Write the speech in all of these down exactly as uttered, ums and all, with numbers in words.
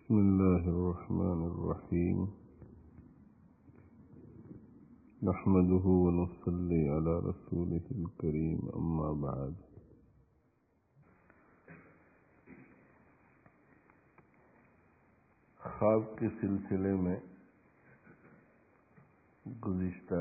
بسم الله الرحمن الرحيم نحمده ونصلي على رسوله الكريم أما بعد خواب کے سلسلے میں گزشتہ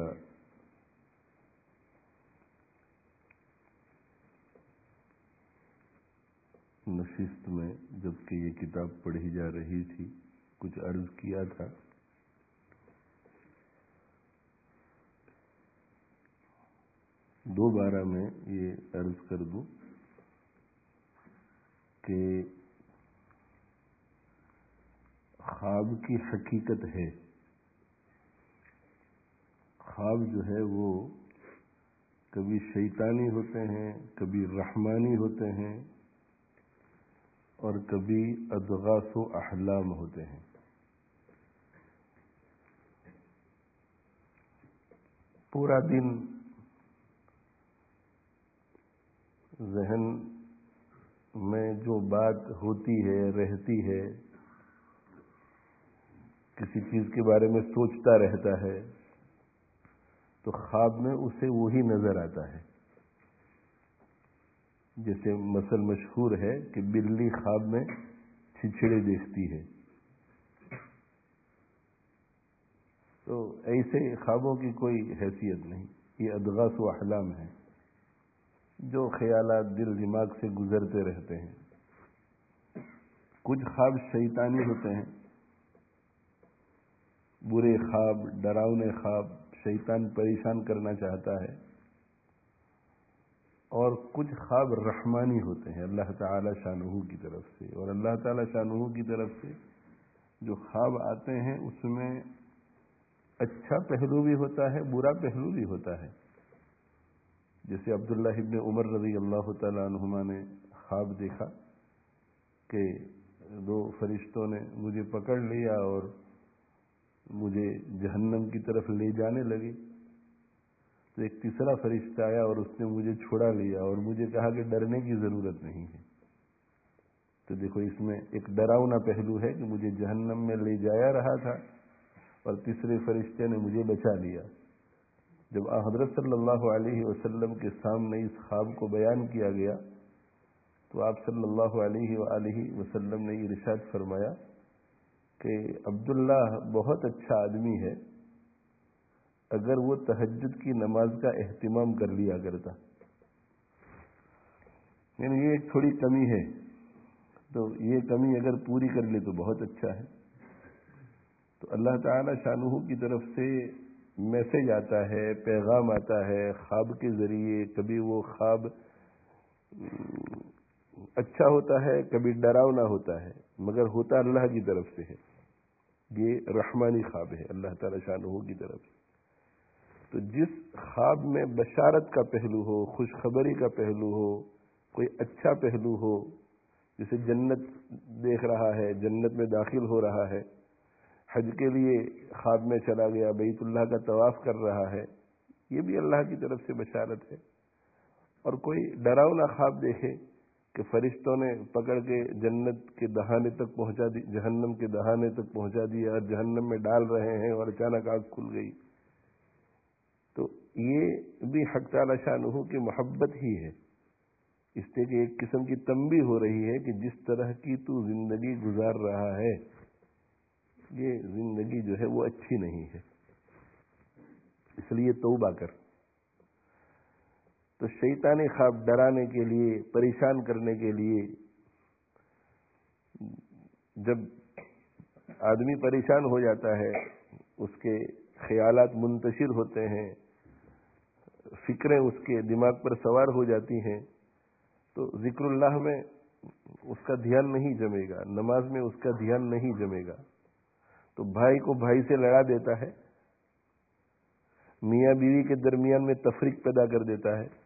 نشست میں جبکہ یہ کتاب پڑھی جا رہی تھی کچھ عرض کیا تھا دوبارہ میں یہ عرض کر دوں کہ خواب کی حقیقت ہے، خواب جو ہے وہ کبھی شیطانی ہوتے ہیں، کبھی رحمانی ہوتے ہیں اور کبھی اضغاث و احلام ہوتے ہیں۔ پورا دن ذہن میں جو بات ہوتی ہے رہتی ہے، کسی چیز کے بارے میں سوچتا رہتا ہے تو خواب میں اسے وہی نظر آتا ہے۔ جیسے مثل مشہور ہے کہ بلی خواب میں چھچھڑے دیکھتی ہے، تو ایسے خوابوں کی کوئی حیثیت نہیں، یہ اضغاث و احلام ہے، جو خیالات دل دماغ سے گزرتے رہتے ہیں۔ کچھ خواب شیطانی ہوتے ہیں، برے خواب، ڈراؤنے خواب، شیطان پریشان کرنا چاہتا ہے، اور کچھ خواب رحمانی ہوتے ہیں اللہ تعالی شانہ کی طرف سے۔ اور اللہ تعالی شانہ کی طرف سے جو خواب آتے ہیں اس میں اچھا پہلو بھی ہوتا ہے، برا پہلو بھی ہوتا ہے۔ جیسے عبداللہ ابن عمر رضی اللہ تعالی عنہما نے خواب دیکھا کہ دو فرشتوں نے مجھے پکڑ لیا اور مجھے جہنم کی طرف لے جانے لگے، تو ایک تیسرا فرشتہ آیا اور اس نے مجھے چھڑا لیا اور مجھے کہا کہ ڈرنے کی ضرورت نہیں ہے۔ تو دیکھو اس میں ایک ڈراؤنا پہلو ہے کہ مجھے جہنم میں لے جایا رہا تھا اور تیسرے فرشتے نے مجھے بچا لیا۔ جب حضرت صلی اللہ علیہ وسلم کے سامنے اس خواب کو بیان کیا گیا تو آپ صلی اللہ علیہ وآلہ وسلم نے یہ ارشاد فرمایا کہ عبداللہ بہت اچھا آدمی ہے، اگر وہ تہجد کی نماز کا اہتمام کر لیا کرتا، یعنی یہ ایک تھوڑی کمی ہے، تو یہ کمی اگر پوری کر لے تو بہت اچھا ہے۔ تو اللہ تعالی شانہ کی طرف سے میسج آتا ہے، پیغام آتا ہے خواب کے ذریعے۔ کبھی وہ خواب اچھا ہوتا ہے، کبھی ڈراؤنا ہوتا ہے، مگر ہوتا اللہ کی طرف سے ہے۔ یہ رحمانی خواب ہے اللہ تعالی شانہ کی طرف سے۔ تو جس خواب میں بشارت کا پہلو ہو، خوشخبری کا پہلو ہو، کوئی اچھا پہلو ہو، جیسے جنت دیکھ رہا ہے، جنت میں داخل ہو رہا ہے، حج کے لیے خواب میں چلا گیا، بیت اللہ کا طواف کر رہا ہے، یہ بھی اللہ کی طرف سے بشارت ہے۔ اور کوئی ڈراؤنا خواب دیکھے کہ فرشتوں نے پکڑ کے جنت کے دہانے تک پہنچا دی، جہنم کے دہانے تک پہنچا دیا اور جہنم میں ڈال رہے ہیں اور اچانک آنکھ کھل گئی، تو یہ بھی حق تعالی شانہ کی محبت ہی ہے، اس لیے کہ ایک قسم کی تنبیہ ہو رہی ہے کہ جس طرح کی تو زندگی گزار رہا ہے یہ زندگی جو ہے وہ اچھی نہیں ہے، اس لیے توبہ کر۔ تو شیطانی خواب ڈرانے کے لیے، پریشان کرنے کے لیے، جب آدمی پریشان ہو جاتا ہے، اس کے خیالات منتشر ہوتے ہیں، فکریں اس کے دماغ پر سوار ہو جاتی ہیں، تو ذکر اللہ میں اس کا دھیان نہیں جمے گا، نماز میں اس کا دھیان نہیں جمے گا، تو بھائی کو بھائی سے لڑا دیتا ہے، میاں بیوی کے درمیان میں تفریق پیدا کر دیتا ہے،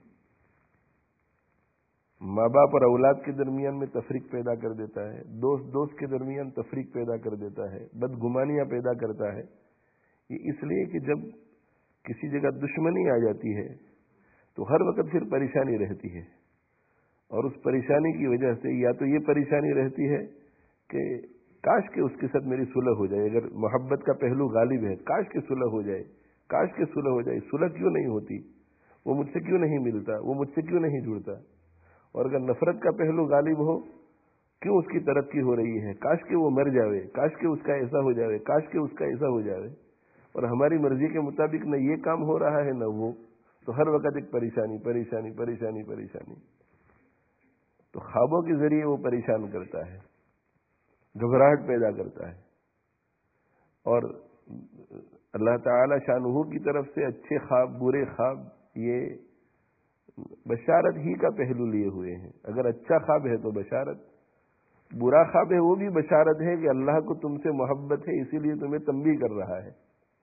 ماں باپ اور اولاد کے درمیان میں تفریق پیدا کر دیتا ہے، دوست دوست کے درمیان تفریق پیدا کر دیتا ہے، بدگمانیاں پیدا کرتا ہے۔ یہ اس لیے کہ جب کسی جگہ دشمنی آ جاتی ہے تو ہر وقت پھر پریشانی رہتی ہے، اور اس پریشانی کی وجہ سے یا تو یہ پریشانی رہتی ہے کہ کاش کہ اس کے ساتھ میری صلح ہو جائے. اگر محبت کا پہلو غالب ہے کاش کہ صلح ہو جائے, کاش کہ صلح ہو جائے. صلح کیوں نہیں ہوتی؟ وہ مجھ سے کیوں نہیں ملتا؟ وہ مجھ سے کیوں نہیں جڑتا؟ اور اگر نفرت کا پہلو غالب ہو, کیوں اس کی ترقی ہو رہی ہے؟ کاش کہ وہ مر جاوے, کاش کہ اس کا ایسا ہو جاوے, کاش کہ اس کا ایسا ہو جاوے. اور ہماری مرضی کے مطابق نہ یہ کام ہو رہا ہے نہ وہ, تو ہر وقت ایک پریشانی پریشانی پریشانی پریشانی. تو خوابوں کے ذریعے وہ پریشان کرتا ہے, گھبراہٹ پیدا کرتا ہے. اور اللہ تعالی شانہ کی طرف سے اچھے خواب برے خواب یہ بشارت ہی کا پہلو لیے ہوئے ہیں. اگر اچھا خواب ہے تو بشارت, برا خواب ہے وہ بھی بشارت ہے کہ اللہ کو تم سے محبت ہے اسی لیے تمہیں تنبیہ کر رہا ہے.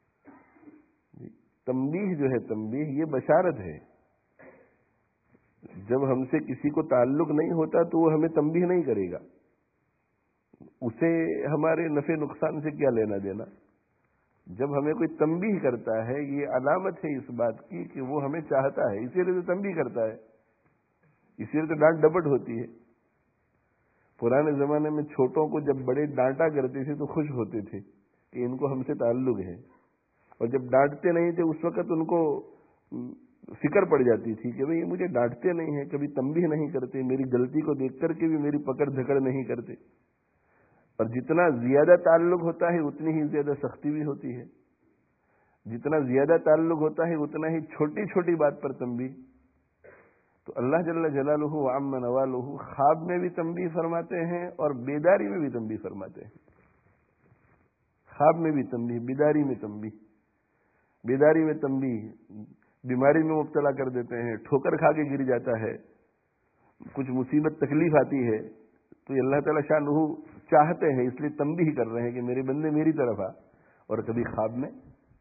تنبیہ جو ہے تنبیہ یہ بشارت ہے. جب ہم سے کسی کو تعلق نہیں ہوتا تو وہ ہمیں تنبیہ نہیں کرے گا, اسے ہمارے نفع نقصان سے کیا لینا دینا. جب ہمیں کوئی تنبیہ کرتا ہے یہ علامت ہے اس بات کی کہ وہ ہمیں چاہتا ہے, اسی لیے تو تنبیہ کرتا ہے, اسی لیے تو ڈانٹ ڈپٹ ہوتی ہے. پرانے زمانے میں چھوٹوں کو جب بڑے ڈانٹا کرتے تھے تو خوش ہوتے تھے کہ ان کو ہم سے تعلق ہے, اور جب ڈانٹتے نہیں تھے اس وقت ان کو فکر پڑ جاتی تھی کہ بھئی مجھے ڈانٹتے نہیں ہیں, کبھی تنبیہ نہیں کرتے, میری غلطی کو دیکھ کر کے بھی میری پکڑ دھکڑ نہیں کرتے. اور جتنا زیادہ تعلق ہوتا ہے اتنی ہی زیادہ سختی بھی ہوتی ہے, جتنا زیادہ تعلق ہوتا ہے اتنا ہی چھوٹی چھوٹی بات پر تنبیہ. تو اللہ جل جلالہ وعم نوالہ خواب میں بھی تنبیہ فرماتے ہیں اور بیداری میں بھی تنبیہ فرماتے ہیں. خواب میں بھی تنبیہ, بیداری میں تنبیہ. بیداری میں تنبیہ بیماری میں مبتلا کر دیتے ہیں, ٹھوکر کھا کے گر جاتا ہے, کچھ مصیبت تکلیف آتی ہے, تو یہ اللہ تعالیٰ شانہ چاہتے ہیں اس لیے تنبیہ کر رہے ہیں کہ میرے بندے میری طرف آ. اور کبھی خواب میں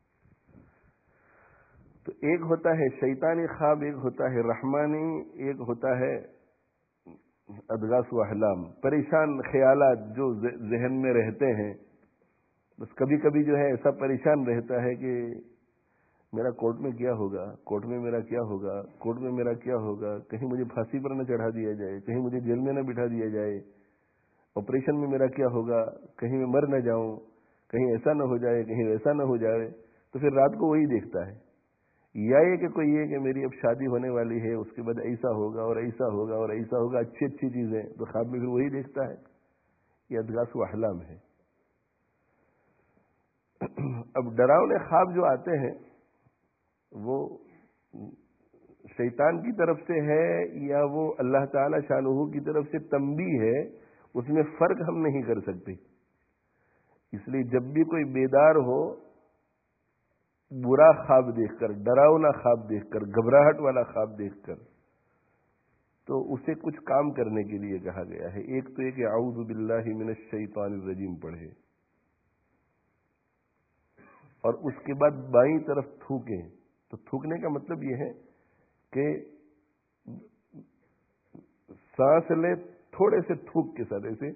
تو ایک ہوتا ہے شیطانی خواب, ایک ہوتا ہے رحمانی, ایک ہوتا ہے اضغاث و احلام, پریشان خیالات جو ذہن میں رہتے ہیں. بس کبھی کبھی جو ہے ایسا پریشان رہتا ہے کہ میرا کورٹ میں کیا ہوگا, کورٹ میں میرا کیا ہوگا, کورٹ میں میرا کیا ہوگا, کہیں مجھے پھانسی پر نہ چڑھا دیا جائے, کہیں مجھے جیل میں نہ بٹھا دیا جائے, آپریشن میں میرا کیا ہوگا, کہیں میں مر نہ جاؤں, کہیں ایسا نہ ہو جائے, کہیں ویسا نہ ہو جائے. تو پھر رات کو وہی دیکھتا ہے. یا یہ کہ کوئی یہ کہ میری اب شادی ہونے والی ہے, اس کے بعد ایسا ہوگا اور ایسا ہوگا اور ایسا ہوگا, اچھی اچھی چیزیں, تو خواب میں پھر وہی دیکھتا ہے. یہ اضغاث و احلام ہے. اب ڈراؤنے خواب جو آتے ہیں وہ شیطان کی طرف سے ہے یا وہ اللہ تعالی شانہ کی طرف سے تنبیہ ہے, اس میں فرق ہم نہیں کر سکتے. اس لیے جب بھی کوئی بیدار ہو برا خواب دیکھ کر, ڈراؤنا خواب دیکھ کر, گھبراہٹ والا خواب دیکھ کر, تو اسے کچھ کام کرنے کے لیے کہا گیا ہے. ایک تو یہ کہ اعوذ باللہ من الشیطان الرجیم پڑھے, اور اس کے بعد بائیں طرف تھوکیں. تو تھوکنے کا مطلب یہ ہے کہ سانس لے تھوڑے سے تھوک کے ساتھ ایسے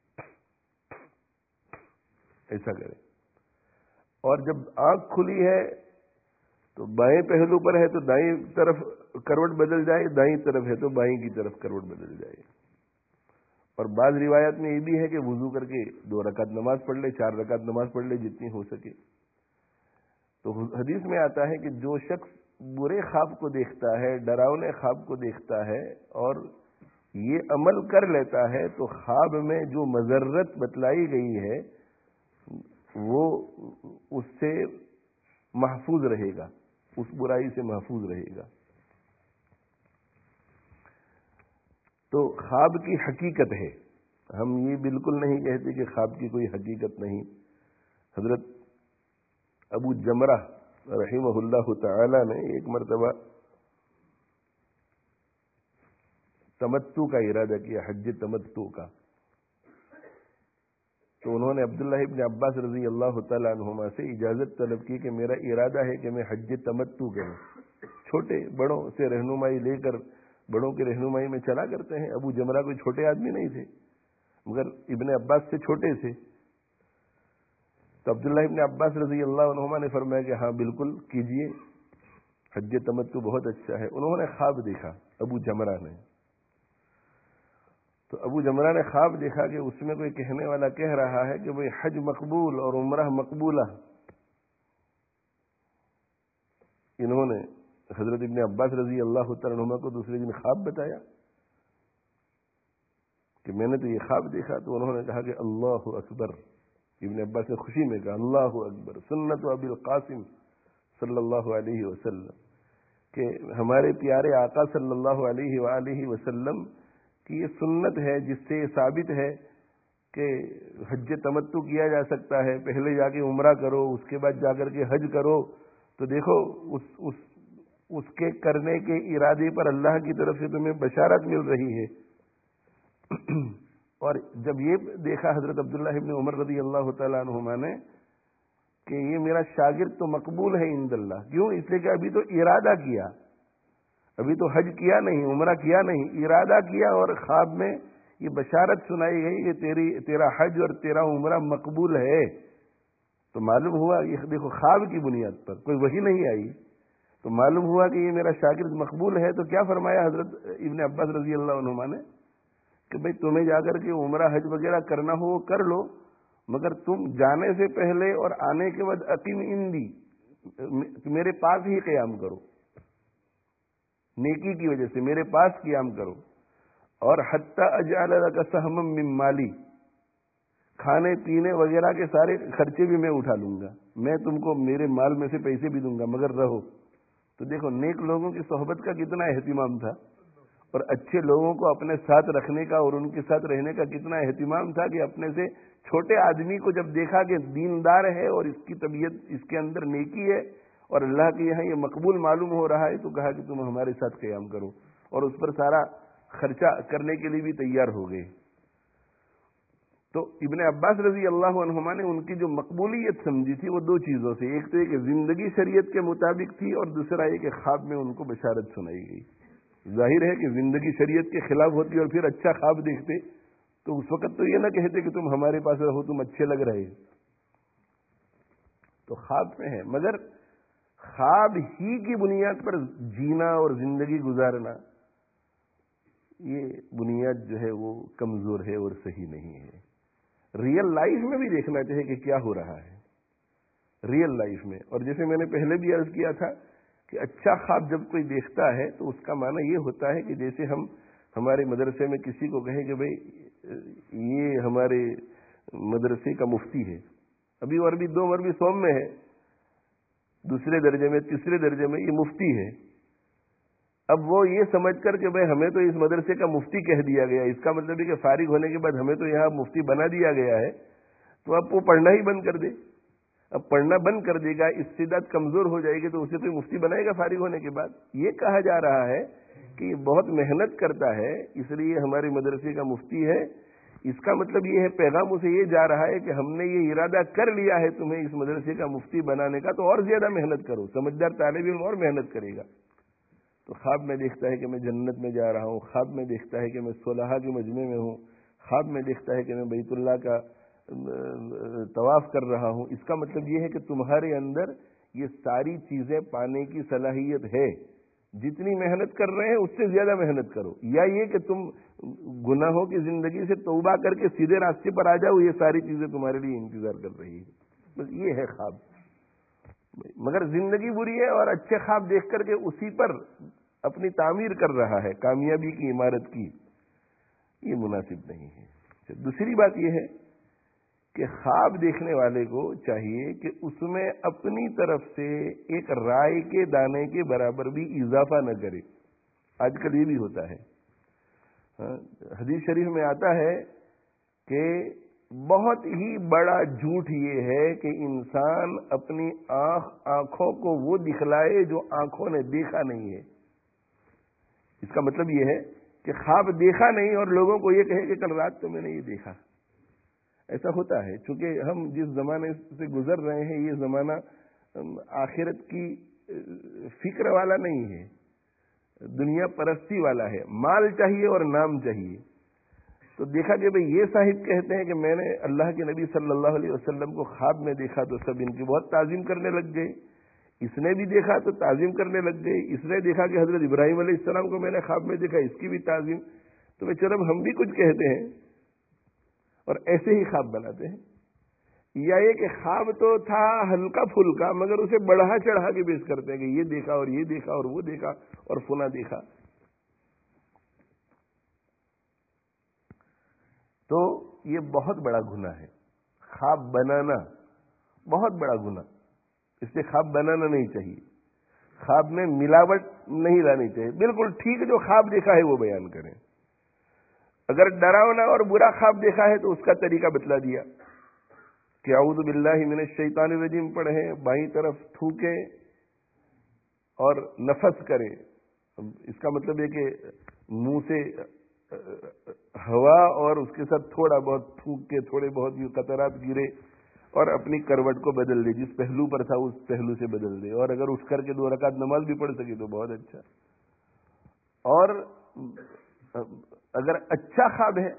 ایسا کرے, اور جب آنکھ کھلی ہے تو بائیں پہلو پر ہے تو دائیں طرف کروٹ بدل جائے, دائیں طرف ہے تو بائیں کی طرف کروٹ بدل جائے. اور بعض روایات میں یہ بھی ہے کہ وضو کر کے دو رکعت نماز پڑھ لے, چار رکعت نماز پڑھ لے, جتنی ہو سکے. تو حدیث میں آتا ہے کہ جو شخص برے خواب کو دیکھتا ہے, ڈراؤنے خواب کو دیکھتا ہے اور یہ عمل کر لیتا ہے, تو خواب میں جو مضرت بتلائی گئی ہے وہ اس سے محفوظ رہے گا, اس برائی سے محفوظ رہے گا. تو خواب کی حقیقت ہے, ہم یہ بالکل نہیں کہتے کہ خواب کی کوئی حقیقت نہیں. حضرت ابو جمرہ رحمہ اللہ تعالی نے ایک مرتبہ تمتع کا ارادہ کیا, حج تمتع کا. تو انہوں نے عبداللہ ابن عباس رضی اللہ تعالیٰ عنہما سے اجازت طلب کی کہ میرا ارادہ ہے کہ میں حج تمتع کروں. چھوٹے بڑوں سے رہنمائی لے کر, بڑوں کی رہنمائی میں چلا کرتے ہیں. ابو جمرہ کوئی چھوٹے آدمی نہیں تھے, مگر ابن عباس سے چھوٹے تھے. تو عبداللہ ابن عباس رضی اللہ عنہما نے فرمایا کہ ہاں بالکل کیجئے, حج تمتع بہت اچھا ہے. انہوں نے خواب دیکھا ابو جمرہ نے, تو ابو جمرہ نے خواب دیکھا کہ اس میں کوئی کہنے والا کہہ رہا ہے کہ بھئی حج مقبول اور عمرہ مقبولہ. انہوں نے حضرت ابن عباس رضی اللہ تعالیٰ عنہما کو دوسرے دن خواب بتایا کہ میں نے تو یہ خواب دیکھا. تو انہوں نے کہا کہ اللہ اکبر. ابن عباس نے خوشی میں کہا اللہ اکبر سنت ابی القاسم صلی اللہ علیہ وسلم، کہ ہمارے پیارے آقا صلی اللہ علیہ وآلہ وسلم کی یہ سنت ہے جس سے یہ ثابت ہے کہ حج تمتع کیا جا سکتا ہے. پہلے جا کے عمرہ کرو، اس کے بعد جا کر کے حج کرو. تو دیکھو اس اس اس کے کرنے کے ارادے پر اللہ کی طرف سے تمہیں بشارت مل رہی ہے. اور جب یہ دیکھا حضرت عبداللہ ابن عمر رضی اللہ تعالیٰ عنہما نے کہ یہ میرا شاگرد تو مقبول ہے عند اللہ. کیوں؟ اس لیے کہ ابھی تو ارادہ کیا، ابھی تو حج کیا نہیں، عمرہ کیا نہیں، ارادہ کیا اور خواب میں یہ بشارت سنائی گئی کہ تیری تیرا حج اور تیرا عمرہ مقبول ہے. تو معلوم ہوا یہ دیکھو خواب کی بنیاد پر کوئی وحی نہیں آئی، تو معلوم ہوا کہ یہ میرا شاگرد مقبول ہے. تو کیا فرمایا حضرت ابن عباس رضی اللہ عنہما نے کہ بھئی تمہیں جا کر کے عمرہ حج وغیرہ کرنا ہو وہ کر لو، مگر تم جانے سے پہلے اور آنے کے بعد اقیم عندی، میرے پاس ہی قیام کرو، نیکی کی وجہ سے میرے پاس قیام کرو. اور حتی اجعل لک سہما من مالی، کھانے پینے وغیرہ کے سارے خرچے بھی میں اٹھا لوں گا، میں تم کو میرے مال میں سے پیسے بھی دوں گا، مگر رہو. تو دیکھو نیک لوگوں کی صحبت کا کتنا اہتمام تھا، اور اچھے لوگوں کو اپنے ساتھ رکھنے کا اور ان کے ساتھ رہنے کا کتنا اہتمام تھا کہ اپنے سے چھوٹے آدمی کو جب دیکھا کہ دیندار ہے اور اس کی طبیعت اس کے اندر نیکی ہے اور اللہ کے یہاں یہ مقبول معلوم ہو رہا ہے، تو کہا کہ تم ہمارے ساتھ قیام کرو، اور اس پر سارا خرچہ کرنے کے لیے بھی تیار ہو گئے. تو ابن عباس رضی اللہ عنہما نے ان کی جو مقبولیت سمجھی تھی وہ دو چیزوں سے، ایک تو یہ کہ زندگی شریعت کے مطابق تھی، اور دوسرا یہ کہ خواب میں ان کو بشارت سنائی گئی. ظاہر ہے کہ زندگی شریعت کے خلاف ہوتی اور پھر اچھا خواب دیکھتے تو اس وقت تو یہ نہ کہتے کہ تم ہمارے پاس رہو، تم اچھے لگ رہے. تو خواب میں ہے، مگر خواب ہی کی بنیاد پر جینا اور زندگی گزارنا یہ بنیاد جو ہے وہ کمزور ہے اور صحیح نہیں ہے. ریئل لائف میں بھی دیکھنا چاہیے کہ کیا ہو رہا ہے ریئل لائف میں. اور جیسے میں نے پہلے بھی عرض کیا تھا کہ اچھا خواب جب کوئی دیکھتا ہے تو اس کا معنی یہ ہوتا ہے کہ جیسے ہم ہمارے مدرسے میں کسی کو کہیں کہ بھئی یہ ہمارے مدرسے کا مفتی ہے، ابھی اور بھی دو اور بھی سوم میں ہے، دوسرے درجے میں تیسرے درجے میں یہ مفتی ہے. اب وہ یہ سمجھ کر کہ بھئی ہمیں تو اس مدرسے کا مفتی کہہ دیا گیا، اس کا مطلب ہے کہ فارغ ہونے کے بعد ہمیں تو یہاں مفتی بنا دیا گیا ہے، تو اب وہ پڑھنا ہی بند کر دے. اب پڑھنا بند کر دے گا، استعداد کمزور ہو جائے گی، تو اسے کوئی مفتی بنائے گا فارغ ہونے کے بعد؟ یہ کہا جا رہا ہے کہ یہ بہت محنت کرتا ہے اس لیے ہمارے مدرسے کا مفتی ہے. اس کا مطلب یہ ہے، پیغام اسے یہ جا رہا ہے کہ ہم نے یہ ارادہ کر لیا ہے تمہیں اس مدرسے کا مفتی بنانے کا، تو اور زیادہ محنت کرو. سمجھدار طالب علم اور محنت کرے گا. تو خواب میں دیکھتا ہے کہ میں جنت میں جا رہا ہوں، خواب میں دیکھتا ہے کہ میں صلحاء کے مجمع میں ہوں، خواب میں دیکھتا ہے کہ میں بیت اللہ کا طواف کر رہا ہوں. اس کا مطلب یہ ہے کہ تمہارے اندر یہ ساری چیزیں پانے کی صلاحیت ہے. جتنی محنت کر رہے ہیں اس سے زیادہ محنت کرو. یا یہ کہ تم گناہوں کی زندگی سے توبہ کر کے سیدھے راستے پر آ جاؤ، یہ ساری چیزیں تمہارے لیے انتظار کر رہی ہے. بس یہ ہے خواب. مگر زندگی بری ہے اور اچھے خواب دیکھ کر کے اسی پر اپنی تعمیر کر رہا ہے کامیابی کی عمارت کی، یہ مناسب نہیں ہے. دوسری بات یہ ہے کہ خواب دیکھنے والے کو چاہیے کہ اس میں اپنی طرف سے ایک رائے کے دانے کے برابر بھی اضافہ نہ کرے. آج کل یہ بھی ہوتا ہے. حدیث شریف میں آتا ہے کہ بہت ہی بڑا جھوٹ یہ ہے کہ انسان اپنی آنکھ آنکھوں کو وہ دکھلائے جو آنکھوں نے دیکھا نہیں ہے. اس کا مطلب یہ ہے کہ خواب دیکھا نہیں اور لوگوں کو یہ کہے کہ کل رات تو میں نے یہ دیکھا. ایسا ہوتا ہے چونکہ ہم جس زمانے سے گزر رہے ہیں یہ زمانہ آخرت کی فکر والا نہیں ہے، دنیا پرستی والا ہے. مال چاہیے اور نام چاہیے. تو دیکھا کہ بھئی یہ صاحب کہتے ہیں کہ میں نے اللہ کے نبی صلی اللہ علیہ وسلم کو خواب میں دیکھا، تو سب ان کی بہت تعظیم کرنے لگ گئے. اس نے بھی دیکھا تو تعظیم کرنے لگ گئے. اس نے دیکھا کہ حضرت ابراہیم علیہ السلام کو میں نے خواب میں دیکھا، اس کی بھی تعظیم. تو بے چرب ہم بھی کچھ کہتے ہیں اور ایسے ہی خواب بناتے ہیں. یا یہ کہ خواب تو تھا ہلکا پھلکا مگر اسے بڑھا چڑھا کے پیش کرتے ہیں کہ یہ دیکھا اور یہ دیکھا اور وہ دیکھا اور فنا دیکھا. تو یہ بہت بڑا گناہ ہے خواب بنانا، بہت بڑا گناہ. اس سے خواب بنانا نہیں چاہیے، خواب میں ملاوٹ نہیں لانی چاہیے. بالکل ٹھیک جو خواب دیکھا ہے وہ بیان کریں. اگر ڈراونا اور برا خواب دیکھا ہے تو اس کا طریقہ بتلا دیا کہ اعوذ باللہ من الشیطان الرجیم پڑھیں، بائیں طرف تھوکیں اور نفس کریں. اس کا مطلب ہے کہ منہ سے ہوا اور اس کے ساتھ تھوڑا بہت تھوک کے تھوڑے بہت یہ قطرات گرے اور اپنی کروٹ کو بدل دے، جس پہلو پر تھا اس پہلو سے بدل دے. اور اگر اٹھ کر کے دو رکعت نماز بھی پڑھ سکے تو بہت اچھا. اور اگر اچھا خواب ہے،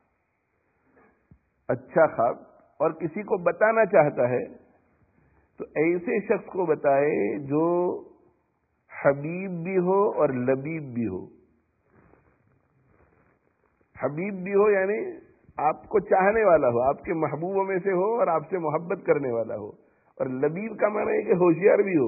اچھا خواب اور کسی کو بتانا چاہتا ہے تو ایسے شخص کو بتائے جو حبیب بھی ہو اور لبیب بھی ہو. حبیب بھی ہو یعنی آپ کو چاہنے والا ہو، آپ کے محبوبوں میں سے ہو اور آپ سے محبت کرنے والا ہو. اور لبیب کا معنی ہے کہ ہوشیار بھی ہو.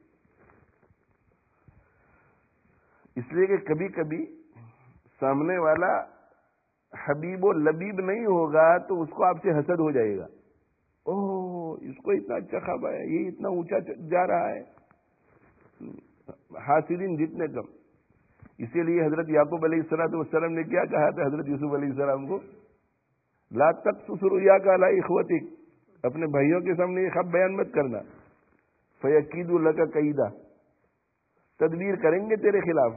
اس لیے کہ کبھی کبھی سامنے والا حبیب و لبیب نہیں ہوگا تو اس کو آپ سے حسد ہو جائے گا. اوہ اس کو اتنا اچھا خواب آیا، یہ اتنا اونچا جا رہا ہے. حاسدین جتنے کم. اسی لیے حضرت یعقوب علیہ السلام والسلام نے کیا کہا تھا حضرت یوسف علیہ السلام کو؟ لا تقصص رؤیاک علی اخوتک، اپنے بھائیوں کے سامنے یہ خواب بیان مت کرنا. فیکیدوا لک کیدا، تدبیر کریں گے تیرے خلاف.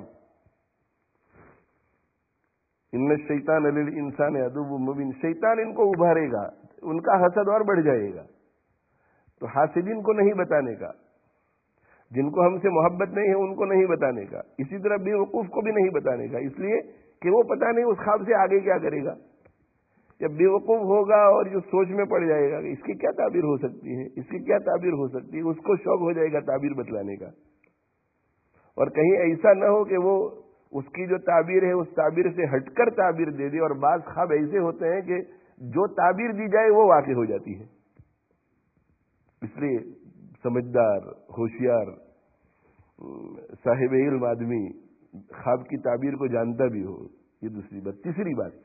ان الشیطان للانسان عدو مبین، شیطان ان کو ابھارے گا، ان کا حسد اور بڑھ جائے گا. تو حاسدین کو نہیں بتانے کا، جن کو ہم سے محبت نہیں ہے ان کو نہیں بتانے کا. اسی طرح بے وقوف کو بھی نہیں بتانے کا، اس لیے کہ وہ پتہ نہیں اس خواب سے آگے کیا کرے گا. جب بے وقوف ہوگا اور جو سوچ میں پڑ جائے گا کہ اس کی کیا تعبیر ہو سکتی ہے، اس کی کیا تعبیر ہو سکتی ہے، اس کو شوق ہو جائے گا تعبیر بتلانے کا. اور کہیں ایسا نہ ہو کہ وہ اس کی جو تعبیر ہے اس تعبیر سے ہٹ کر تعبیر دے دے. اور بعض خواب ایسے ہوتے ہیں کہ جو تعبیر دی جائے وہ واقع ہو جاتی ہے. اس لیے سمجھدار، ہوشیار، صاحب علم آدمی خواب کی تعبیر کو جانتا بھی ہو. یہ دوسری بات. تیسری بات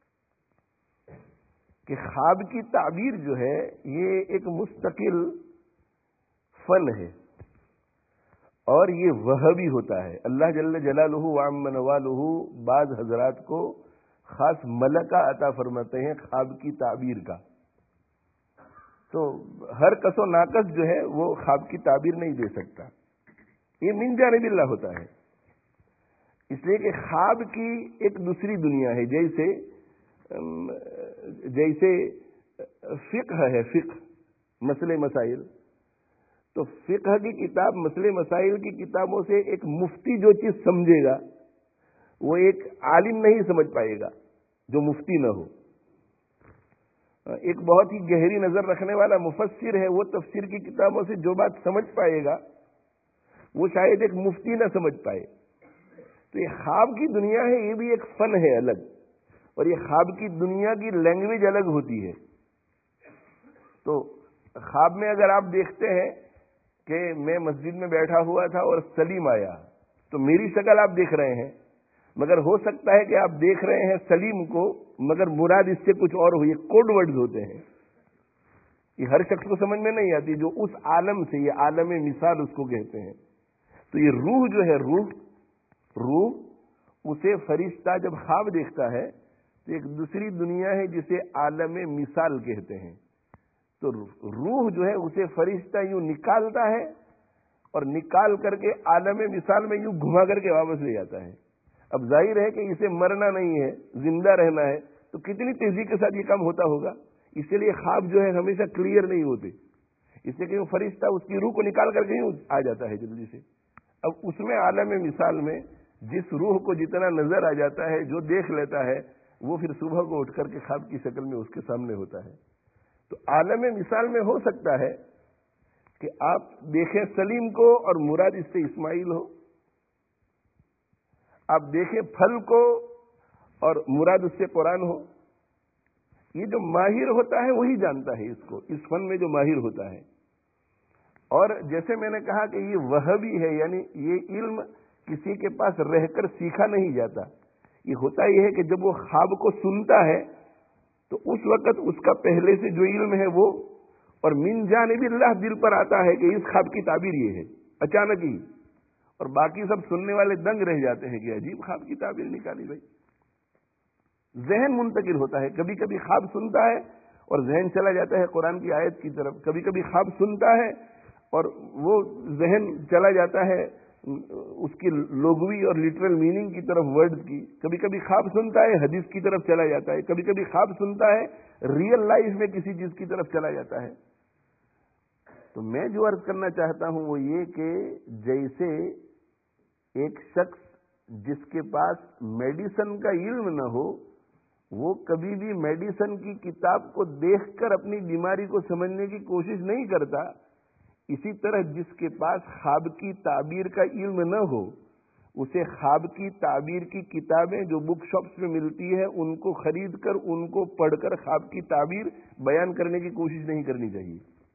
کہ خواب کی تعبیر جو ہے یہ ایک مستقل فن ہے اور یہ وہبی ہوتا ہے. اللہ جل جلالہ وعم نوالہ بعض حضرات کو خاص ملکہ عطا فرماتے ہیں خواب کی تعبیر کا. تو ہر کس و ناقص جو ہے وہ خواب کی تعبیر نہیں دے سکتا. یہ من جانب اللہ ہوتا ہے. اس لیے کہ خواب کی ایک دوسری دنیا ہے. جیسے جیسے فقہ ہے، فقہ مسئلے مسائل. تو فقہ کی کتاب مسئلے مسائل کی کتابوں سے ایک مفتی جو چیز سمجھے گا وہ ایک عالم نہیں سمجھ پائے گا جو مفتی نہ ہو. ایک بہت ہی گہری نظر رکھنے والا مفسر ہے، وہ تفسیر کی کتابوں سے جو بات سمجھ پائے گا وہ شاید ایک مفتی نہ سمجھ پائے. تو یہ خواب کی دنیا ہے، یہ بھی ایک فن ہے الگ. اور یہ خواب کی دنیا کی لینگویج الگ ہوتی ہے. تو خواب میں اگر آپ دیکھتے ہیں کہ میں مسجد میں بیٹھا ہوا تھا اور سلیم آیا تو میری شکل آپ دیکھ رہے ہیں، مگر ہو سکتا ہے کہ آپ دیکھ رہے ہیں سلیم کو مگر مراد اس سے کچھ اور ہو. یہ کوڈ ورڈز ہوتے ہیں، یہ ہر شخص کو سمجھ میں نہیں آتی. جو اس عالم سے، یہ عالم مثال اس کو کہتے ہیں. تو یہ روح جو ہے، روح روح اسے فرشتہ جب خواب دیکھتا ہے تو ایک دوسری دنیا ہے جسے عالم مثال کہتے ہیں. تو روح جو ہے اسے فرشتہ یوں نکالتا ہے اور نکال کر کے عالم مثال میں یوں گھما کر کے واپس لے جاتا ہے. اب ظاہر ہے کہ اسے مرنا نہیں ہے، زندہ رہنا ہے، تو کتنی تیزی کے ساتھ یہ کام ہوتا ہوگا. اسی لیے خواب جو ہے ہمیشہ کلیئر نہیں ہوتے، اس لیے کہ وہ فرشتہ اس کی روح کو نکال کر کے یوں آ جاتا ہے جلدی سے. اب اس میں عالم مثال میں جس روح کو جتنا نظر آ جاتا ہے، جو دیکھ لیتا ہے، وہ پھر صبح کو اٹھ کر کے خواب کی شکل میں اس کے سامنے ہوتا ہے. تو عالم مثال میں ہو سکتا ہے کہ آپ دیکھیں سلیم کو اور مراد اس سے اسماعیل ہو، آپ دیکھیں پھل کو اور مراد اس سے قرآن ہو. یہ جو ماہر ہوتا ہے وہی جانتا ہے اس کو، اس فن میں جو ماہر ہوتا ہے. اور جیسے میں نے کہا کہ یہ وہبی ہے، یعنی یہ علم کسی کے پاس رہ کر سیکھا نہیں جاتا. یہ ہوتا یہ ہے کہ جب وہ خواب کو سنتا ہے تو اس وقت اس کا پہلے سے جو علم ہے وہ، اور من جانب اللہ دل پر آتا ہے کہ اس خواب کی تعبیر یہ ہے اچانک ہی، اور باقی سب سننے والے دنگ رہ جاتے ہیں کہ عجیب خواب کی تعبیر نکالی بھائی. ذہن منتقل ہوتا ہے، کبھی کبھی خواب سنتا ہے اور ذہن چلا جاتا ہے قرآن کی آیت کی طرف، کبھی کبھی خواب سنتا ہے اور وہ ذہن چلا جاتا ہے اس کی لغوی اور لٹرل میننگ کی طرف، ورڈز کی. کبھی کبھی خواب سنتا ہے حدیث کی طرف چلا جاتا ہے، کبھی کبھی خواب سنتا ہے ریئل لائف میں کسی چیز کی طرف چلا جاتا ہے. تو میں جو عرض کرنا چاہتا ہوں وہ یہ کہ جیسے ایک شخص جس کے پاس میڈیسن کا علم نہ ہو وہ کبھی بھی میڈیسن کی کتاب کو دیکھ کر اپنی بیماری کو سمجھنے کی کوشش نہیں کرتا، اسی طرح جس کے پاس خواب کی تعبیر کا علم نہ ہو اسے خواب کی تعبیر کی کتابیں جو بک شاپس میں ملتی ہے ان کو خرید کر ان کو پڑھ کر خواب کی تعبیر بیان کرنے کی کوشش نہیں کرنی چاہیے.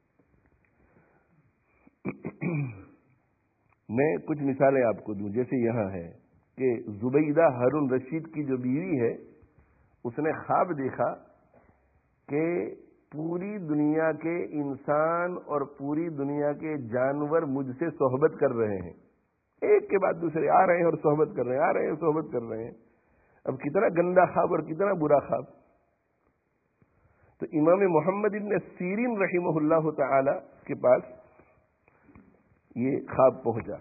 میں کچھ مثالیں آپ کو دوں. جیسے یہاں ہے کہ زبیدہ ہارون رشید کی جو بیوی ہے اس نے خواب دیکھا کہ پوری دنیا کے انسان اور پوری دنیا کے جانور مجھ سے صحبت کر رہے ہیں، ایک کے بعد دوسرے آ رہے ہیں اور صحبت کر رہے ہیں، آ رہے ہیں صحبت کر رہے ہیں. اب کتنا گندا خواب اور کتنا برا خواب. تو امام محمد ابن سیرین رحمہ اللہ تعالی کے پاس یہ خواب پہنچا،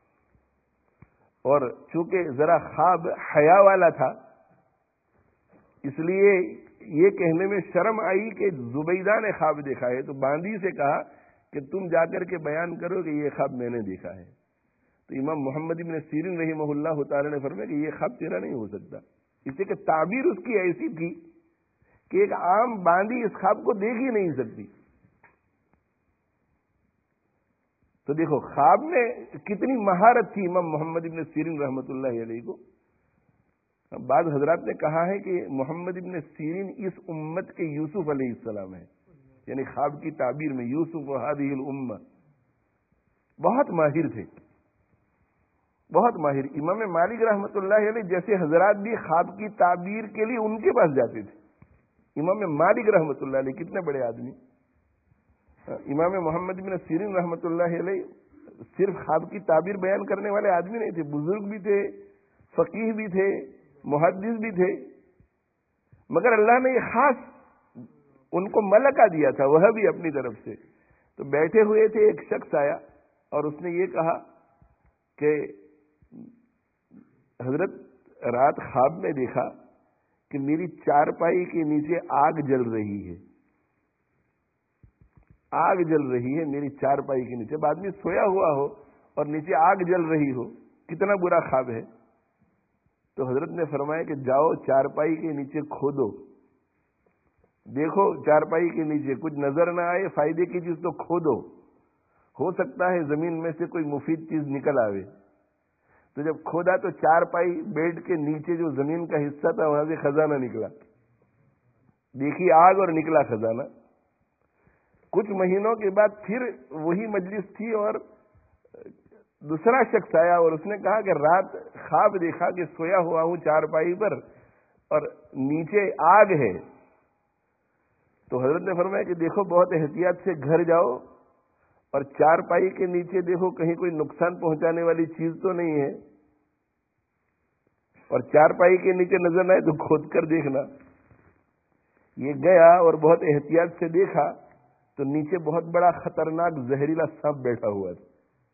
اور چونکہ ذرا خواب حیا والا تھا اس لیے یہ کہنے میں شرم آئی کہ زبیدہ نے خواب دیکھا ہے. تو باندی سے کہا کہ تم جا کر کے بیان کرو کہ یہ خواب میں نے دیکھا ہے. تو امام محمد ابن سیرین رحمہ اللہ تعالی نے فرمایا کہ یہ خواب تیرا نہیں ہو سکتا، اس لیے کہ تعبیر اس کی ایسی تھی کہ ایک عام باندی اس خواب کو دیکھ ہی نہیں سکتی. تو دیکھو خواب میں کتنی مہارت تھی امام محمد ابن سیرین رحمۃ اللہ علیہ کو. بعض حضرات نے کہا ہے کہ محمد ابن سیرین اس امت کے یوسف علیہ السلام ہیں، یعنی خواب کی تعبیر میں یوسف و ہذہ الامہ. بہت ماہر تھے، بہت ماہر. امام مالک رحمۃ اللہ علیہ جیسے حضرات بھی خواب کی تعبیر کے لیے ان کے پاس جاتے تھے. امام مالک رحمۃ اللہ علیہ کتنے بڑے آدمی. امام محمد بن سیرین رحمۃ اللہ علیہ صرف خواب کی تعبیر بیان کرنے والے آدمی نہیں تھے، بزرگ بھی تھے، فقیہ بھی تھے، محدث بھی تھے، مگر اللہ نے یہ خاص ان کو ملکہ دیا تھا وہ بھی اپنی طرف سے. تو بیٹھے ہوئے تھے، ایک شخص آیا اور اس نے یہ کہا کہ حضرت رات خواب میں دیکھا کہ میری چارپائی کے نیچے آگ جل رہی ہے، آگ جل رہی ہے میری چارپائی کے نیچے. اب آدمی سویا ہوا ہو اور نیچے آگ جل رہی ہو، کتنا برا خواب ہے. تو حضرت نے فرمایا کہ جاؤ چارپائی کے نیچے کھودو، دیکھو چارپائی کے نیچے کچھ نظر نہ آئے، فائدے کی چیز تو کھودو، ہو سکتا ہے زمین میں سے کوئی مفید چیز نکل آوے. تو جب کھودا تو چارپائی بیڈ کے نیچے جو زمین کا حصہ تھا وہاں سے خزانہ نکلا. دیکھی آگ اور نکلا خزانہ. کچھ مہینوں کے بعد پھر وہی مجلس تھی اور دوسرا شخص آیا اور اس نے کہا کہ رات خواب دیکھا کہ سویا ہوا ہوں چارپائی پر اور نیچے آگ ہے. تو حضرت نے فرمایا کہ دیکھو بہت احتیاط سے گھر جاؤ اور چارپائی کے نیچے دیکھو کہیں کوئی نقصان پہنچانے والی چیز تو نہیں ہے، اور چارپائی کے نیچے نظر نہ آئے تو کھود کر دیکھنا. یہ گیا اور بہت احتیاط سے دیکھا تو نیچے بہت بڑا خطرناک زہریلا سانپ بیٹھا ہوا تھا.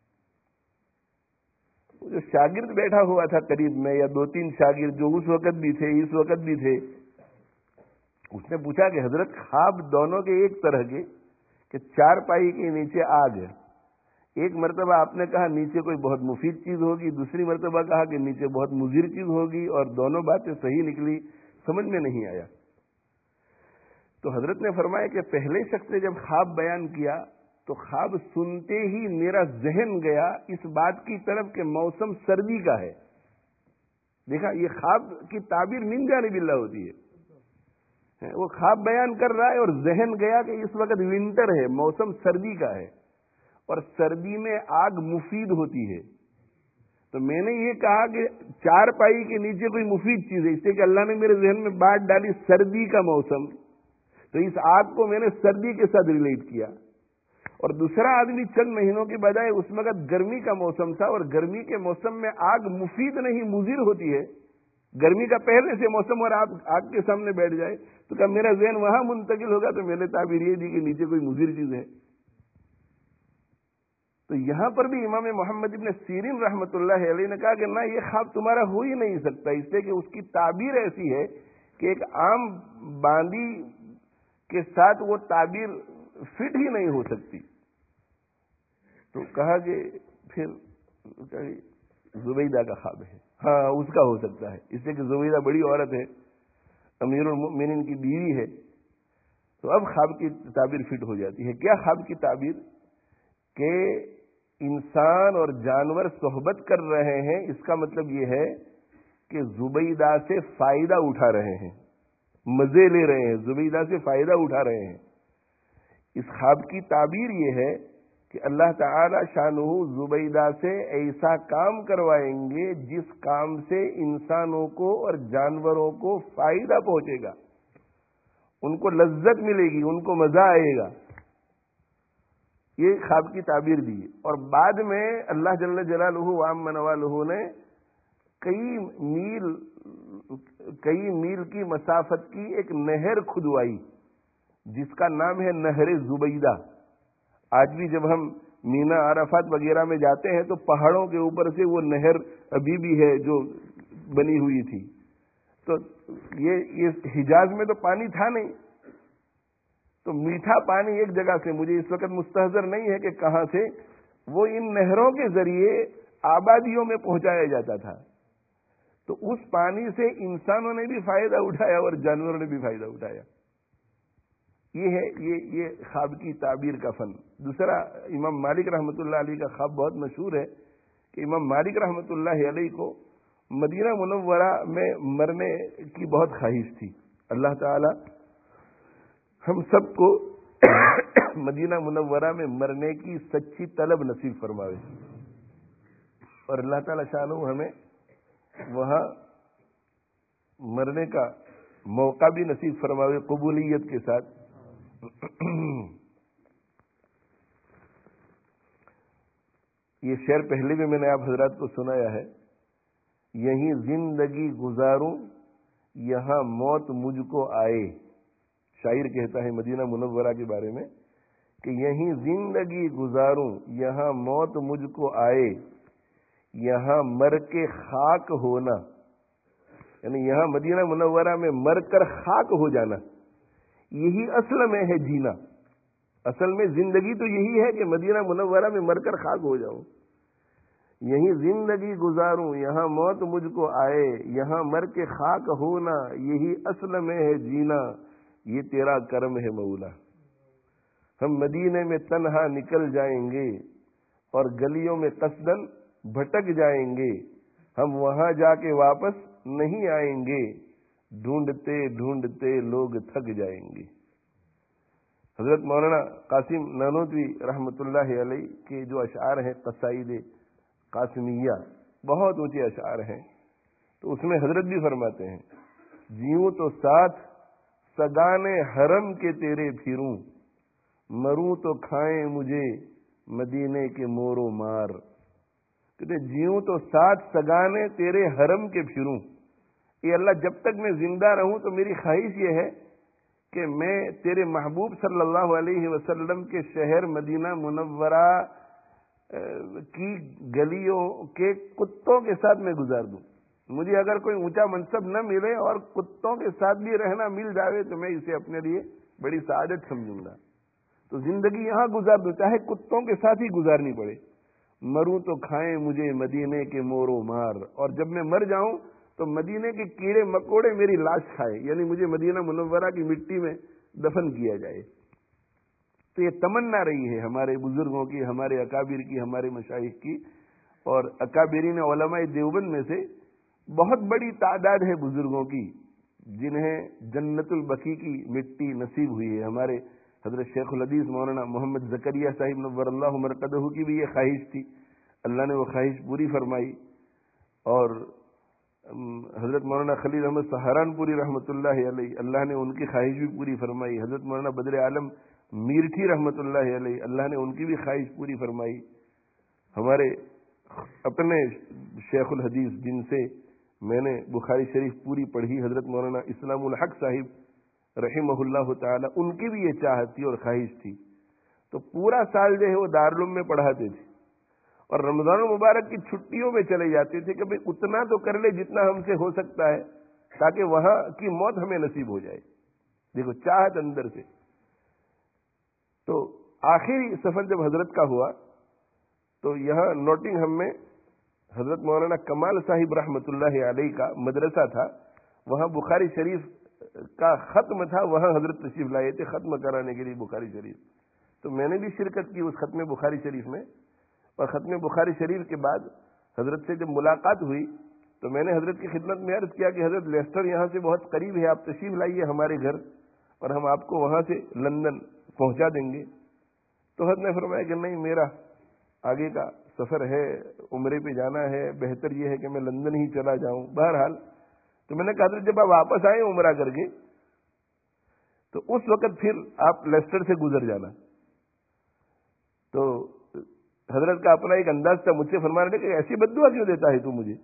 جو شاگرد بیٹھا ہوا تھا قریب میں، یا دو تین شاگرد جو اس وقت بھی تھے اس وقت بھی تھے، اس نے پوچھا کہ حضرت خواب دونوں کے ایک طرح کے کہ چارپائی کے نیچے آگ ہے. ایک مرتبہ آپ نے کہا نیچے کوئی بہت مفید چیز ہوگی، دوسری مرتبہ کہا کہ نیچے بہت مضر چیز ہوگی، اور دونوں باتیں صحیح نکلی، سمجھ میں نہیں آیا. تو حضرت نے فرمایا کہ پہلے شخص نے جب خواب بیان کیا تو خواب سنتے ہی میرا ذہن گیا اس بات کی طرف کہ موسم سردی کا ہے، دیکھا یہ خواب کی تعبیر من جانب اللہ ہوتی ہے. وہ خواب بیان کر رہا ہے اور ذہن گیا کہ اس وقت ونٹر ہے، موسم سردی کا ہے، اور سردی میں آگ مفید ہوتی ہے. تو میں نے یہ کہا کہ چار پائی کے نیچے کوئی مفید چیز ہے، اس لیے کہ اللہ نے میرے ذہن میں بات ڈالی سردی کا موسم، تو اس آگ کو میں نے سردی کے ساتھ ریلیٹ کیا. اور دوسرا آدمی چند مہینوں کے بجائے اس وقت گرمی کا موسم تھا، اور گرمی کے موسم میں آگ مفید نہیں مضر ہوتی ہے. گرمی کا پہلے سے موسم اور آپ آگ کے سامنے بیٹھ جائے تو کیا میرا ذہن وہاں منتقل ہوگا؟ تو میں نے تعبیر یہ دی کہ نیچے کوئی مضر چیز ہے. تو یہاں پر بھی امام محمد ابن سیرین رحمۃ اللہ علیہ نے کہا کہ نہ، یہ خواب تمہارا ہو ہی نہیں سکتا، اس لیے کہ اس کی تعبیر ایسی ہے کہ ایک عام باندی کے ساتھ وہ تعبیر فٹ ہی نہیں ہو سکتی. تو کہا کہ پھر زبیدہ کا خواب ہے. ہاں اس کا ہو سکتا ہے، اس لیے کہ زبیدہ بڑی عورت ہے، امیر المؤمنین کی بیوی ہے. تو اب خواب کی تعبیر فٹ ہو جاتی ہے. کیا خواب کی تعبیر؟ کہ انسان اور جانور صحبت کر رہے ہیں، اس کا مطلب یہ ہے کہ زبیدہ سے فائدہ اٹھا رہے ہیں، مزے لے رہے ہیں، زبیدہ سے فائدہ اٹھا رہے ہیں. اس خواب کی تعبیر یہ ہے کہ اللہ تعالی شانہ زبیدہ سے ایسا کام کروائیں گے جس کام سے انسانوں کو اور جانوروں کو فائدہ پہنچے گا، ان کو لذت ملے گی، ان کو مزہ آئے گا. یہ خواب کی تعبیر دی. اور بعد میں اللہ جل جلالہ وعم نوالہ نے کئی میل کئی میل کی مسافت کی ایک نہر کھدوائی جس کا نام ہے نہر زبیدہ. آج بھی جب ہم مینا عرفات وغیرہ میں جاتے ہیں تو پہاڑوں کے اوپر سے وہ نہر ابھی بھی ہے جو بنی ہوئی تھی. تو یہ یہ حجاز میں تو پانی تھا نہیں، تو میٹھا پانی ایک جگہ سے، مجھے اس وقت مستحضر نہیں ہے کہ کہاں سے، وہ ان نہروں کے ذریعے آبادیوں میں پہنچایا جاتا تھا. تو اس پانی سے انسانوں نے بھی فائدہ اٹھایا اور جانوروں نے بھی فائدہ اٹھایا. یہ ہے یہ یہ خواب کی تعبیر کا فن. دوسرا امام مالک رحمۃ اللہ علیہ کا خواب بہت مشہور ہے کہ امام مالک رحمۃ اللہ علیہ کو مدینہ منورہ میں مرنے کی بہت خواہش تھی. اللہ تعالی ہم سب کو مدینہ منورہ میں مرنے کی سچی طلب نصیب فرماوے، اور اللہ تعالی شانہ ہمیں وہاں مرنے کا موقع بھی نصیب فرماوے قبولیت کے ساتھ. یہ شعر پہلے بھی میں نے آپ حضرات کو سنایا ہے. یہیں زندگی گزاروں یہاں موت مجھ کو آئے. شاعر کہتا ہے مدینہ منورہ کے بارے میں کہ یہیں زندگی گزاروں یہاں موت مجھ کو آئے، یہاں مر کے خاک ہونا، یعنی یہاں مدینہ منورہ میں مر کر خاک ہو جانا، یہی اصل میں ہے جینا. اصل میں زندگی تو یہی ہے کہ مدینہ منورہ میں مر کر خاک ہو جاؤں. یہیں زندگی گزاروں یہاں موت مجھ کو آئے، یہاں مر کے خاک ہونا، یہی اصل میں ہے جینا، یہ تیرا کرم ہے مولا. ہم مدینے میں تنہا نکل جائیں گے اور گلیوں میں قصدن بھٹک جائیں گے، ہم وہاں جا کے واپس نہیں آئیں گے، ڈھونڈتے ڈھونڈتے لوگ تھک جائیں گے. حضرت مولانا قاسم نانوتوی رحمۃ اللہ علیہ کے جو اشعار ہیں قصائد قاسمیہ، بہت اونچے اشعار ہیں. تو اس میں حضرت بھی فرماتے ہیں جیوں تو ساتھ سگانے حرم کے تیرے پھروں، مروں تو کھائیں مجھے مدینے کے مور و مار. کہتے جیوں تو ساتھ سگانے تیرے حرم کے پھروں. اے اللہ جب تک میں زندہ رہوں تو میری خواہش یہ ہے کہ میں تیرے محبوب صلی اللہ علیہ وسلم کے شہر مدینہ منورہ کی گلیوں کے کتوں کے ساتھ میں گزار دوں. مجھے اگر کوئی اونچا منصب نہ ملے اور کتوں کے ساتھ بھی رہنا مل جائے تو میں اسے اپنے لیے بڑی سعادت سمجھوں گا. تو زندگی یہاں گزار دوں چاہے کتوں کے ساتھ ہی گزارنی پڑے. مروں تو کھائیں مجھے مدینے کے مور و مار، اور جب میں مر جاؤں تو مدینے کے کیڑے مکوڑے میری لاش کھائے، یعنی مجھے مدینہ منورہ کی مٹی میں دفن کیا جائے. تو یہ تمنا رہی ہے ہمارے بزرگوں کی، ہمارے اکابر کی، ہمارے مشائخ کی. اور اکابرین علماء دیوبند میں سے بہت بڑی تعداد ہے بزرگوں کی جنہیں جنت البقیع کی مٹی نصیب ہوئی ہے. ہمارے حضرت شیخ الحدیث مولانا محمد زکریا صاحب نور اللہ مرقدہ کی بھی یہ خواہش تھی, اللہ نے وہ خواہش پوری فرمائی. اور حضرت مولانا خلیل احمد سہارنپوری رحمۃ اللہ علیہ, اللہ نے ان کی خواہش بھی پوری فرمائی. حضرت مولانا بدر عالم میرٹھی رحمۃ اللہ علیہ, اللہ نے ان کی بھی خواہش پوری فرمائی. ہمارے اپنے شیخ الحدیث جن سے میں نے بخاری شریف پوری پڑھی, حضرت مولانا اسلام الحق صاحب رحمہ اللہ تعالی, ان کی بھی یہ چاہت تھی اور خواہش تھی. تو پورا سال جو ہے وہ دارالعلوم میں پڑھاتے تھے اور رمضان المبارک کی چھٹیوں میں چلے جاتے تھے کہ بھئی اتنا تو کر لے جتنا ہم سے ہو سکتا ہے تاکہ وہاں کی موت ہمیں نصیب ہو جائے. دیکھو چاہت اندر سے. تو آخری سفر جب حضرت کا ہوا تو یہاں نوٹنگہم میں حضرت مولانا کمال صاحب رحمۃ اللہ علیہ کا مدرسہ تھا, وہاں بخاری شریف کا ختم تھا, وہاں حضرت تشریف لائے تھے ختم کرانے کے لیے بخاری شریف. تو میں نے بھی شرکت کی اس ختم بخاری شریف میں, اور ختم بخاری شریف کے بعد حضرت سے جب ملاقات ہوئی تو میں نے حضرت کی خدمت میں عرض کیا کہ حضرت لیسٹر یہاں سے بہت قریب ہے, آپ تشریف لائیے ہمارے گھر اور ہم آپ کو وہاں سے لندن پہنچا دیں گے. تو حضرت نے فرمایا کہ نہیں, میرا آگے کا سفر ہے, عمرے پہ جانا ہے, بہتر یہ ہے کہ میں لندن ہی چلا جاؤں. بہرحال تو میں نے کہا حضرت جب آپ واپس آئیں عمرہ کر کے تو اس وقت پھر آپ لیسٹر سے گزر جانا. تو حضرت کا اپنا ایک انداز تھا, مجھ سے فرمانے لگے کہ ایسی بددعا کیوں دیتا ہے تو مجھے,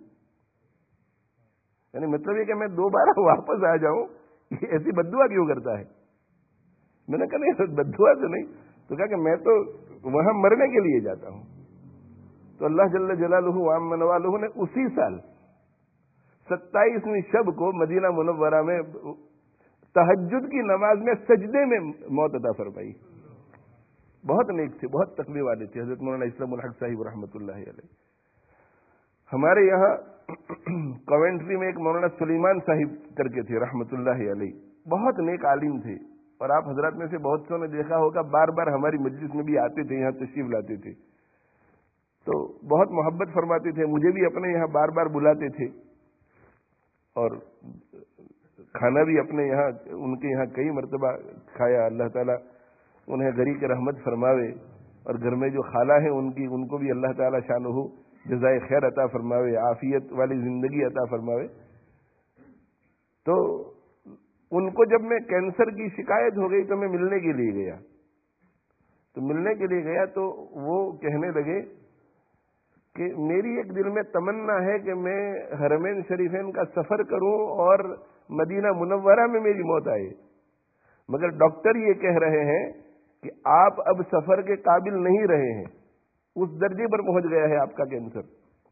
یعنی مطلب یہ کہ میں دوبارہ واپس آ جاؤں, یہ ایسی بددعا کیوں کرتا ہے. میں نے کہا نہیں بددعا تو نہیں. تو کہا کہ میں تو وہاں مرنے کے لیے جاتا ہوں. تو اللہ جل جلالہ وعم نوالہ نے اسی سال ستائیسویں شب کو مدینہ منورہ میں تہجد کی نماز میں سجدے میں موت عطا فرمائی. بہت نیک تھے, بہت تقوی والے تھے حضرت مولانا اسلام الحق صاحب رحمۃ اللہ علیہ. ہمارے یہاں کوینٹری میں ایک مولانا سلیمان صاحب کر کے تھے رحمۃ اللہ علیہ, بہت نیک عالم تھے, اور آپ حضرات میں سے بہت سو نے دیکھا ہوگا بار بار ہماری مجلس میں بھی آتے تھے, یہاں تشریف لاتے تھے, تو بہت محبت فرماتے تھے. مجھے بھی اپنے یہاں بار بار بلاتے تھے اور کھانا بھی اپنے یہاں ان کے یہاں کئی مرتبہ کھایا. اللہ تعالیٰ انہیں غری کے رحمت فرماوے, اور گھر میں جو خالہ ہیں ان کی ان کو بھی اللہ تعالیٰ شانہ جزائے خیر عطا فرماوے, عافیت والی زندگی عطا فرماوے. تو ان کو جب میں کینسر کی شکایت ہو گئی تو میں ملنے کے لیے گیا. تو ملنے کے لیے گیا تو وہ کہنے لگے کہ میری ایک دل میں تمنا ہے کہ میں حرمین شریفین کا سفر کروں اور مدینہ منورہ میں میری موت آئے, مگر ڈاکٹر یہ کہہ رہے ہیں کہ آپ اب سفر کے قابل نہیں رہے ہیں, اس درجے پر پہنچ گیا ہے آپ کا کینسر.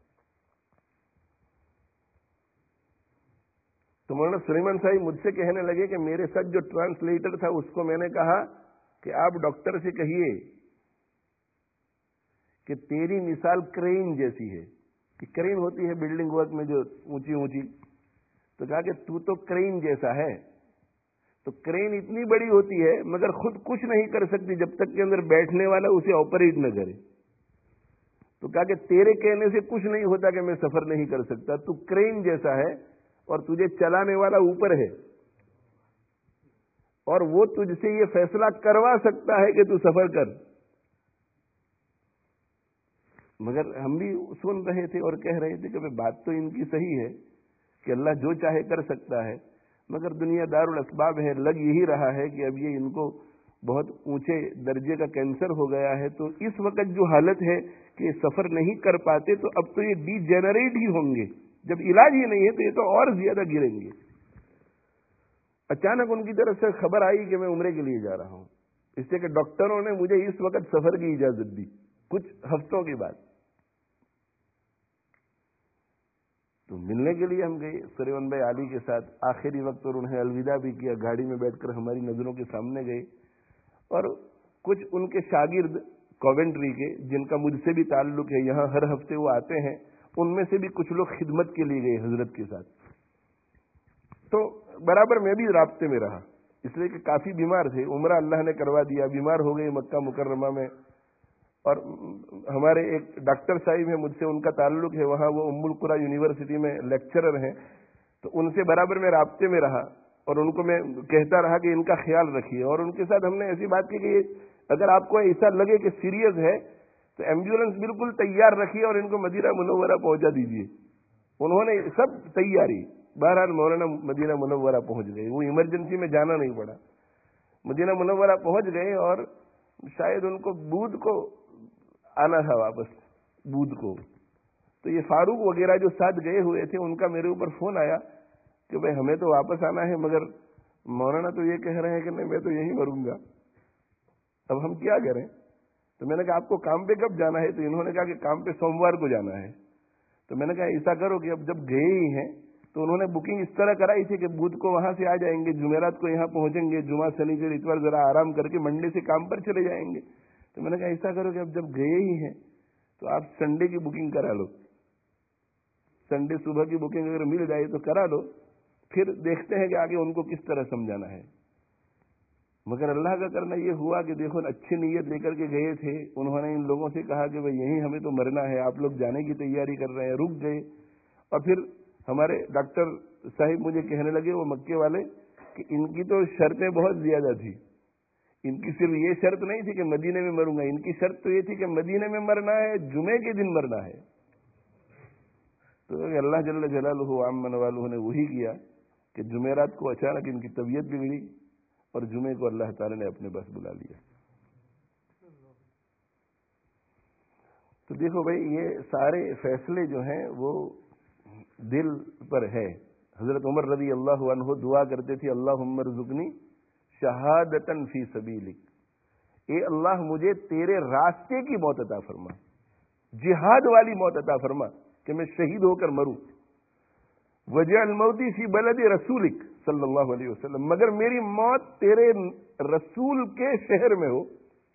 تو مولانا سلیمان صاحب مجھ سے کہنے لگے کہ میرے ساتھ جو ٹرانسلیٹر تھا اس کو میں نے کہا کہ آپ ڈاکٹر سے کہیے کہ تیری مثال کرین جیسی ہے, کہ کرین ہوتی ہے بلڈنگ ورک میں جو اونچی اونچی, تو کہا کہ تو تو کرین جیسا ہے. تو کرین اتنی بڑی ہوتی ہے مگر خود کچھ نہیں کر سکتی جب تک کہ اندر بیٹھنے والا اسے آپریٹ نہ کرے. تو کہا کہ تیرے کہنے سے کچھ نہیں ہوتا کہ میں سفر نہیں کر سکتا, تو کرین جیسا ہے اور تجھے چلانے والا اوپر ہے, اور وہ تجھ سے یہ فیصلہ کروا سکتا ہے کہ تو سفر کر. مگر ہم بھی سن رہے تھے اور کہہ رہے تھے کہ بات تو ان کی صحیح ہے کہ اللہ جو چاہے کر سکتا ہے, مگر دنیا دار الاسباب ہے. لگ یہی رہا ہے کہ اب یہ ان کو بہت اونچے درجے کا کینسر ہو گیا ہے, تو اس وقت جو حالت ہے کہ سفر نہیں کر پاتے تو اب تو یہ ڈی جنریٹ ہی ہوں گے, جب علاج ہی نہیں ہے تو یہ تو اور زیادہ گریں گے. اچانک ان کی طرف سے خبر آئی کہ میں عمرے کے لیے جا رہا ہوں, اس لیے کہ ڈاکٹروں نے مجھے اس وقت سفر کی اجازت دی کچھ ہفتوں کے بعد. تو ملنے کے لیے ہم گئے سریون بھائی علی کے ساتھ آخری وقت, اور انہیں الوداع بھی کیا, گاڑی میں بیٹھ کر ہماری نظروں کے سامنے گئے. اور کچھ ان کے شاگرد کوونٹری کے جن کا مجھ سے بھی تعلق ہے, یہاں ہر ہفتے وہ آتے ہیں, ان میں سے بھی کچھ لوگ خدمت کے لیے گئے حضرت کے ساتھ. تو برابر میں بھی رابطے میں رہا, اس لیے کہ کافی بیمار تھے, عمرہ اللہ نے کروا دیا, بیمار ہو گئے مکہ مکرمہ میں, اور ہمارے ایک ڈاکٹر صاحب ہیں، مجھ سے ان کا تعلق ہے، وہاں وہ ام القری یونیورسٹی میں لیکچرر ہیں، تو ان سے برابر میں رابطے میں رہا اور ان کو میں کہتا رہا کہ ان کا خیال رکھیے، اور ان کے ساتھ ہم نے ایسی بات کی کہ اگر آپ کو ایسا لگے کہ سیریس ہے تو ایمبولینس بالکل تیار رکھیے اور ان کو مدینہ منورہ پہنچا دیجیے۔ انہوں نے سب تیاری، بہرحال مولانا مدینہ منورہ پہنچ گئے، وہ ایمرجنسی میں جانا نہیں پڑا، مدینہ منورہ پہنچ گئے، اور شاید ان کو بدھ کو آنا تھا واپس، بدھ کو، تو یہ فاروق وغیرہ جو ساتھ گئے ہوئے تھے ان کا میرے اوپر فون آیا کہ بھائی ہمیں تو واپس آنا ہے، مگر مولانا تو یہ کہہ رہے ہیں کہ نہیں میں تو یہیں مروں گا، اب ہم کیا کریں؟ تو میں نے کہا آپ کو کام پہ کب جانا ہے؟ تو انہوں نے کہا کہ کام پہ سوموار کو جانا ہے۔ تو میں نے کہا ایسا کرو کہ اب جب گئے ہی ہیں تو انہوں نے بکنگ اس طرح کرائی تھی کہ بدھ کو وہاں سے آ جائیں گے، جمعرات کو یہاں پہنچیں گے، جمعہ شنیچر اتوار ذرا آرام کر کے منڈے سے کام پر چلے جائیں گے۔ تو میں نے کہا ایسا کرو کہ اب جب گئے ہی ہیں تو آپ سنڈے کی بکنگ کرا لو، سنڈے صبح کی بکنگ اگر مل جائے تو کرا لو، پھر دیکھتے ہیں کہ آگے ان کو کس طرح سمجھانا ہے۔ مگر اللہ کا کرنا یہ ہوا کہ دیکھو اچھی نیت لے کر کے گئے تھے، انہوں نے ان لوگوں سے کہا کہ بھئی یہیں ہمیں تو مرنا ہے، آپ لوگ جانے کی تیاری کر رہے ہیں، رک گئے، اور پھر ہمارے ڈاکٹر صاحب مجھے کہنے لگے وہ مکے والے کہ ان کی تو شرطیں بہت زیادہ تھی، ان کی صرف یہ شرط نہیں تھی کہ مدینے میں مروں گا، ان کی شرط تو یہ تھی کہ مدینے میں مرنا ہے، جمعے کے دن مرنا ہے۔ تو اللہ جل جلالہ عمن والہ نے وہی کیا کہ جمعرات کو اچانک ان کی طبیعت بگڑی اور جمعے کو اللہ تعالی نے اپنے پاس بلا لیا۔ تو دیکھو بھائی یہ سارے فیصلے جو ہیں وہ دل پر ہے۔ حضرت عمر رضی اللہ عنہ دعا کرتے تھے اللہم ارزقنی شہادتن فی سبیلک، اے اللہ مجھے تیرے راستے کی موت عطا فرما، جہاد والی موت عطا فرما کہ میں شہید ہو کر مروں، وجعل موتی فی بلد رسولک صلی اللہ علیہ وسلم، مگر میری موت تیرے رسول کے شہر میں ہو۔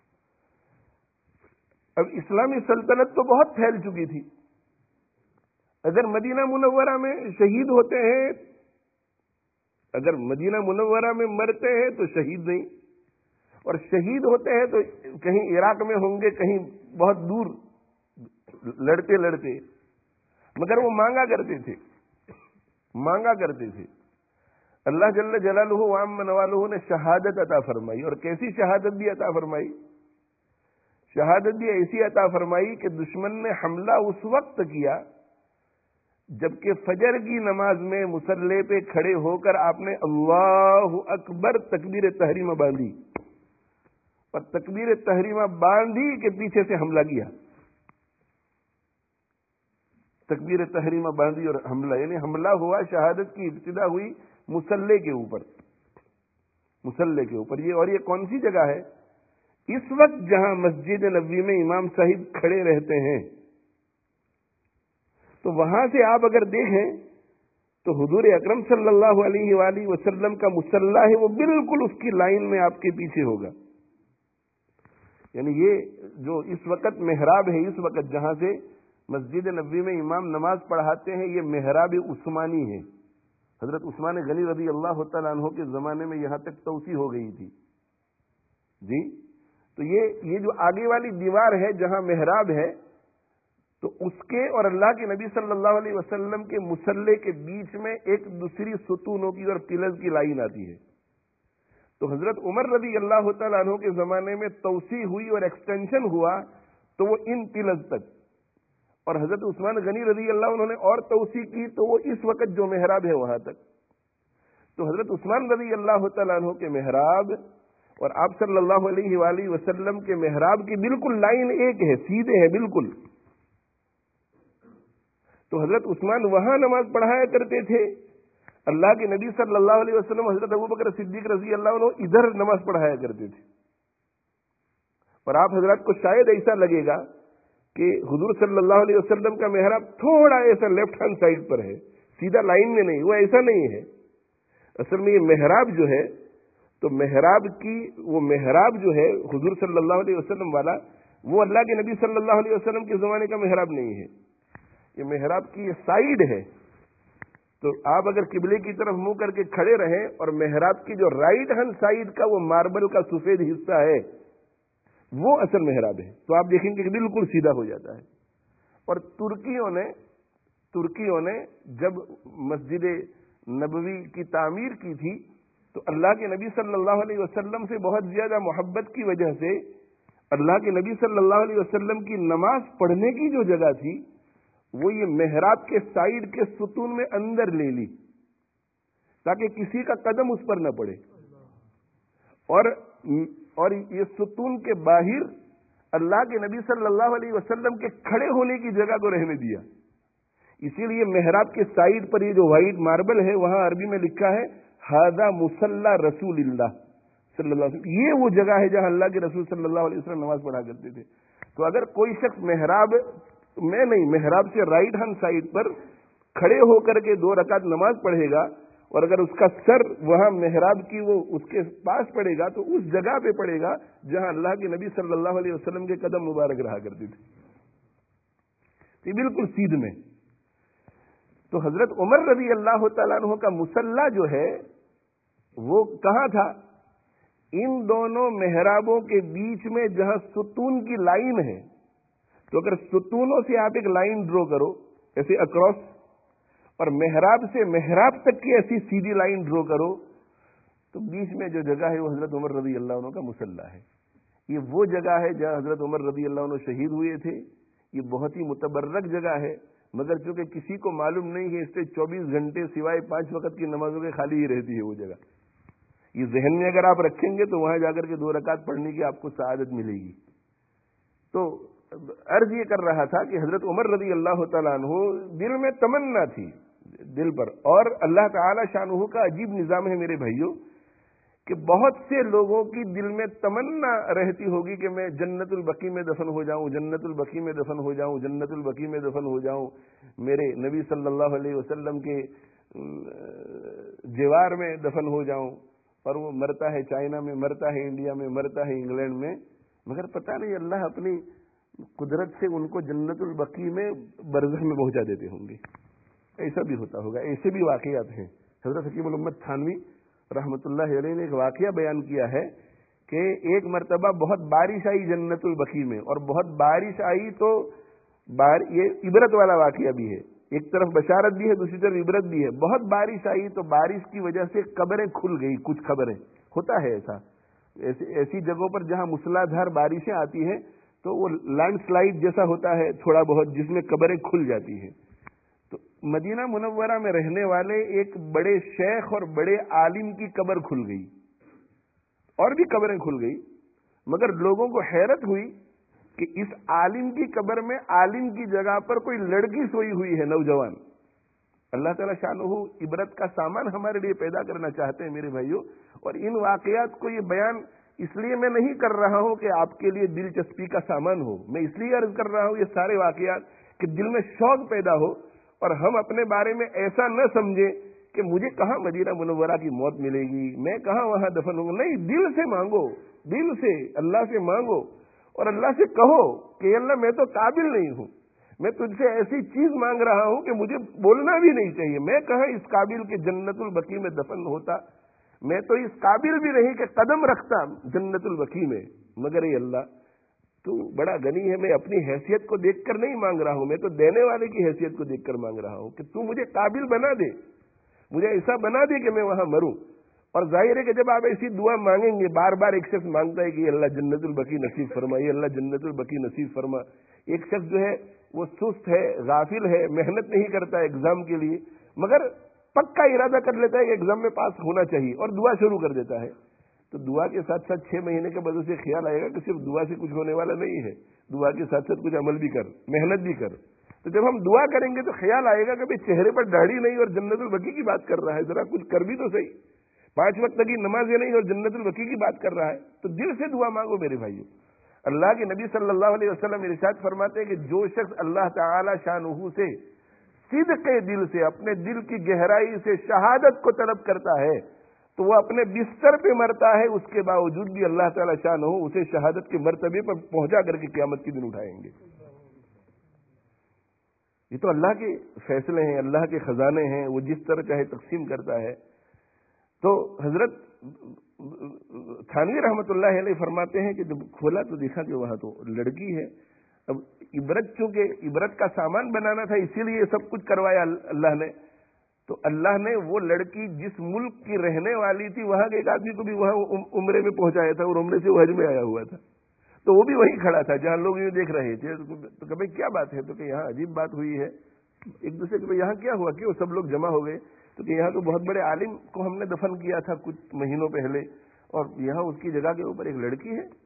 اب اسلامی سلطنت تو بہت پھیل چکی تھی، اگر مدینہ منورہ میں شہید ہوتے ہیں، اگر مدینہ منورہ میں مرتے ہیں تو شہید نہیں، اور شہید ہوتے ہیں تو کہیں عراق میں ہوں گے، کہیں بہت دور لڑتے لڑتے، مگر وہ مانگا کرتے تھے مانگا کرتے تھے اللہ جل جلالہ وعم نوالہ نے شہادت عطا فرمائی، اور کیسی شہادت بھی عطا فرمائی؟ شہادت بھی ایسی عطا فرمائی کہ دشمن نے حملہ اس وقت کیا جبکہ فجر کی نماز میں مصلی پہ کھڑے ہو کر آپ نے اللہ اکبر تکبیر تحریمہ باندھی، اور تکبیر تحریمہ باندھی کے پیچھے سے حملہ کیا، تکبیر تحریمہ باندھی اور حملہ، یعنی حملہ ہوا، شہادت کی ابتدا ہوئی مصلی کے اوپر، مصلی کے اوپر۔ یہ اور یہ کون سی جگہ ہے؟ اس وقت جہاں مسجد نبوی میں امام صاحب کھڑے رہتے ہیں، تو وہاں سے آپ اگر دیکھیں تو حضور اکرم صلی اللہ علیہ وآلہ وسلم کا مصلی ہے وہ بالکل اس کی لائن میں آپ کے پیچھے ہوگا، یعنی یہ جو اس وقت محراب ہے، اس وقت جہاں سے مسجد نبوی میں امام نماز پڑھاتے ہیں، یہ محراب عثمانی ہے، حضرت عثمان غنی رضی اللہ تعالیٰ عنہ کے زمانے میں یہاں تک توسیع ہو گئی تھی جی۔ تو یہ یہ جو آگے والی دیوار ہے جہاں محراب ہے، تو اس کے اور اللہ کے نبی صلی اللہ علیہ وسلم کے مصلی کے بیچ میں ایک دوسری ستونوں کی اور پلرز کی لائن آتی ہے۔ تو حضرت عمر رضی اللہ تعالیٰ عنہ کے زمانے میں توسیع ہوئی اور ایکسٹینشن ہوا تو وہ ان پلرز تک، اور حضرت عثمان غنی رضی اللہ عنہ نے اور توسیع کی تو وہ اس وقت جو محراب ہے وہاں تک۔ تو حضرت عثمان رضی اللہ تعالیٰ عنہ کے محراب اور آپ صلی اللہ علیہ وآلہ وسلم کے محراب کی بالکل لائن ایک ہے، سیدھے ہیں بالکل۔ تو حضرت عثمان وہاں نماز پڑھایا کرتے تھے، اللہ کے نبی صلی اللہ علیہ وسلم حضرت ابوبکر صدیق رضی اللہ عنہ ادھر نماز پڑھایا کرتے تھے۔ اور آپ حضرات کو شاید ایسا لگے گا کہ حضور صلی اللہ علیہ وسلم کا محراب تھوڑا ایسا لیفٹ ہینڈ سائڈ پر ہے، سیدھا لائن میں نہیں، وہ ایسا نہیں ہے۔ اصل میں یہ محراب جو ہے، تو محراب کی وہ محراب جو ہے حضور صلی اللہ علیہ وسلم والا، وہ اللہ کے نبی صلی اللہ علیہ وسلم کے زمانے کا محراب نہیں ہے، یہ محراب کی یہ سائیڈ ہے۔ تو آپ اگر قبلے کی طرف منہ کر کے کھڑے رہیں اور محراب کی جو رائٹ ہینڈ سائیڈ کا وہ ماربل کا سفید حصہ ہے وہ اصل محراب ہے. تو آپ دیکھیں گے کہ بالکل سیدھا ہو جاتا ہے. اور ترکیوں نے ترکیوں نے جب مسجد نبوی کی تعمیر کی تھی تو اللہ کے نبی صلی اللہ علیہ وسلم سے بہت زیادہ محبت کی وجہ سے اللہ کے نبی صلی اللہ علیہ وسلم کی نماز پڑھنے کی جو جگہ تھی وہ یہ محراب کے سائیڈ کے ستون میں اندر لے لی تاکہ کسی کا قدم اس پر نہ پڑے. اور اور یہ ستون کے باہر اللہ کے نبی صلی اللہ علیہ وسلم کے کھڑے ہونے کی جگہ کو رہنے دیا. اسی لیے محراب کے سائیڈ پر یہ جو وائٹ ماربل ہے وہاں عربی میں لکھا ہے ھذا مصلی رسول اللہ صلی اللہ علیہ وسلم. یہ وہ جگہ ہے جہاں اللہ کے رسول صلی اللہ علیہ وسلم نماز پڑھا کرتے تھے. تو اگر کوئی شخص محراب میں نہیں محراب سے رائٹ ہینڈ سائیڈ پر کھڑے ہو کر کے دو رکعت نماز پڑھے گا اور اگر اس کا سر وہاں محراب کی وہ اس کے پاس پڑے گا تو اس جگہ پہ پڑے گا جہاں اللہ کے نبی صلی اللہ علیہ وسلم کے قدم مبارک رہا کرتے تھے. یہ بالکل سیدھ میں. تو حضرت عمر رضی اللہ تعالیٰ عنہ کا مصلی جو ہے وہ کہاں تھا؟ ان دونوں محرابوں کے بیچ میں جہاں ستون کی لائن ہے. تو اگر ستونوں سے آپ ایک لائن ڈرو کرو ایسے اکراس اور محراب سے محراب تک کی ایسی سیدھی لائن ڈرو کرو تو بیچ میں جو جگہ ہے وہ حضرت عمر رضی اللہ عنہ کا مصلی ہے. یہ وہ جگہ ہے جہاں حضرت عمر رضی اللہ عنہ شہید ہوئے تھے. یہ بہت ہی متبرک جگہ ہے مگر چونکہ کسی کو معلوم نہیں ہے اس سے چوبیس گھنٹے سوائے پانچ وقت کی نمازوں کے خالی ہی رہتی ہے وہ جگہ. یہ ذہن میں اگر آپ رکھیں گے تو وہاں جا کر کے دو رکعت پڑھنے کی آپ کو سعادت ملے گی. تو عرض یہ کر رہا تھا کہ حضرت عمر رضی اللہ تعالیٰ عنہ دل میں تمنا تھی دل پر. اور اللہ تعالی شانہ کا عجیب نظام ہے میرے بھائیوں کہ بہت سے لوگوں کی دل میں تمنا رہتی ہوگی کہ میں جنت البقیع میں دفن ہو جاؤں جنت البقیع میں دفن ہو جاؤں جنت البقیع میں دفن ہو جاؤں میرے نبی صلی اللہ علیہ وسلم کے جوار میں دفن ہو جاؤں. اور وہ مرتا ہے چائنا میں مرتا ہے انڈیا میں مرتا ہے انگلینڈ میں مگر پتہ نہیں اللہ اپنی قدرت سے ان کو جنت البقیع میں برزخ میں پہنچا دیتے ہوں گے. ایسا بھی ہوتا ہوگا. ایسے بھی واقعات ہیں. حضرت حکیم الامت تھانوی رحمۃ اللہ علیہ نے ایک واقعہ بیان کیا ہے کہ ایک مرتبہ بہت بارش آئی جنت البقیع میں اور بہت بارش آئی تو بار یہ عبرت والا واقعہ بھی ہے. ایک طرف بشارت بھی ہے دوسری طرف عبرت بھی ہے. بہت بارش آئی تو بارش کی وجہ سے قبریں کھل گئی. کچھ خبریں ہوتا ہے ایسا ایسی ایسی جگہوں پر جہاں موسلا دھار بارشیں آتی ہیں تو وہ لینڈ سلائڈ جیسا ہوتا ہے تھوڑا بہت جس میں قبریں کھل جاتی ہیں. تو مدینہ منورہ میں رہنے والے ایک بڑے شیخ اور بڑے عالم کی قبر کھل گئی اور بھی قبریں کھل گئی مگر لوگوں کو حیرت ہوئی کہ اس عالم کی قبر میں عالم کی جگہ پر کوئی لڑکی سوئی ہوئی ہے نوجوان. اللہ تعالیٰ شانہ عبرت کا سامان ہمارے لیے پیدا کرنا چاہتے ہیں میرے بھائیوں. اور ان واقعات کو یہ بیان اس لیے میں نہیں کر رہا ہوں کہ آپ کے لیے دلچسپی کا سامان ہو. میں اس لیے عرض کر رہا ہوں یہ سارے واقعات کہ دل میں شوق پیدا ہو اور ہم اپنے بارے میں ایسا نہ سمجھیں کہ مجھے کہاں مدینہ منورہ کی موت ملے گی میں کہاں وہاں دفن ہوں گا. نہیں, دل سے مانگو دل سے اللہ سے مانگو اور اللہ سے کہو کہ اللہ میں تو قابل نہیں ہوں. میں تجھ سے ایسی چیز مانگ رہا ہوں کہ مجھے بولنا بھی نہیں چاہیے. میں کہاں اس قابل کہ جنت البقیع میں دفن ہوتا. میں تو اس قابل بھی نہیں کہ قدم رکھتا جنت البقیع میں. مگر اے اللہ تو بڑا غنی ہے. میں اپنی حیثیت کو دیکھ کر نہیں مانگ رہا ہوں میں تو دینے والے کی حیثیت کو دیکھ کر مانگ رہا ہوں کہ تو مجھے قابل بنا دے مجھے ایسا بنا دے کہ میں وہاں مروں. اور ظاہر ہے کہ جب آپ ایسی دعا مانگیں گے بار بار ایک شخص مانگتا ہے کہ اللہ جنت البقیع نصیب فرما یہ اللہ جنت البقیع نصیب فرما. ایک شخص جو ہے وہ سست ہے غافل ہے محنت نہیں کرتا ہے ایگزام کے لیے مگر پکا ارادہ کر لیتا ہے کہ ایگزام میں پاس ہونا چاہیے اور دعا شروع کر دیتا ہے. تو دعا کے ساتھ ساتھ چھ مہینے کے بعد اسے خیال آئے گا کہ صرف دعا سے کچھ ہونے والا نہیں ہے. دعا کے ساتھ ساتھ کچھ عمل بھی کر محنت بھی کر. تو جب ہم دعا کریں گے تو خیال آئے گا کہ بھائی چہرے پر داڑھی نہیں اور جنت البقیع کی بات کر رہا ہے ذرا کچھ کر بھی تو صحیح. پانچ وقت کی نماز یہ نہیں اور جنت البقیع کی بات کر رہا ہے. تو دل سے دعا مانگو میرے بھائیوں. اللہ کے نبی صلی اللہ علیہ وسلم ارشاد فرماتے ہیں کہ جو شخص اللہ تعالی شانہ سے صدق دل سے اپنے دل کی گہرائی سے شہادت کو طلب کرتا ہے تو وہ اپنے بستر پہ مرتا ہے اس کے باوجود بھی اللہ تعالی شانہ اسے شہادت کے مرتبے پر پہنچا کر کے قیامت کے دن اٹھائیں گے. یہ تو اللہ کے فیصلے ہیں اللہ کے خزانے ہیں وہ جس طرح چاہے تقسیم کرتا ہے. تو حضرت थानवी रहमत اللہ علیہ فرماتے ہیں کہ جب کھولا تو دیکھا کہ وہاں تو لڑکی ہے. اب عبرت چونکہ عبرت کا سامان بنانا تھا اسی لیے سب کچھ کروایا اللہ نے. تو اللہ نے وہ لڑکی جس ملک کی رہنے والی تھی وہاں کے ایک آدمی کو بھی وہاں عمرے میں پہنچایا تھا اور عمرے سے وہ حج میں آیا ہوا تھا. تو وہ بھی وہیں کھڑا تھا جہاں لوگ یہ دیکھ رہے تھے. تو کہ بھائی کیا بات ہے؟ تو کہ یہاں عجیب بات ہوئی ہے. ایک دوسرے کہ یہاں کیا ہوا کہ وہ سب لوگ جمع ہو گئے. تو کہ یہاں تو بہت بڑے عالم کو ہم نے دفن کیا تھا کچھ مہینوں پہلے اور یہاں اس کی جگہ کے اوپر ایک لڑکی ہے.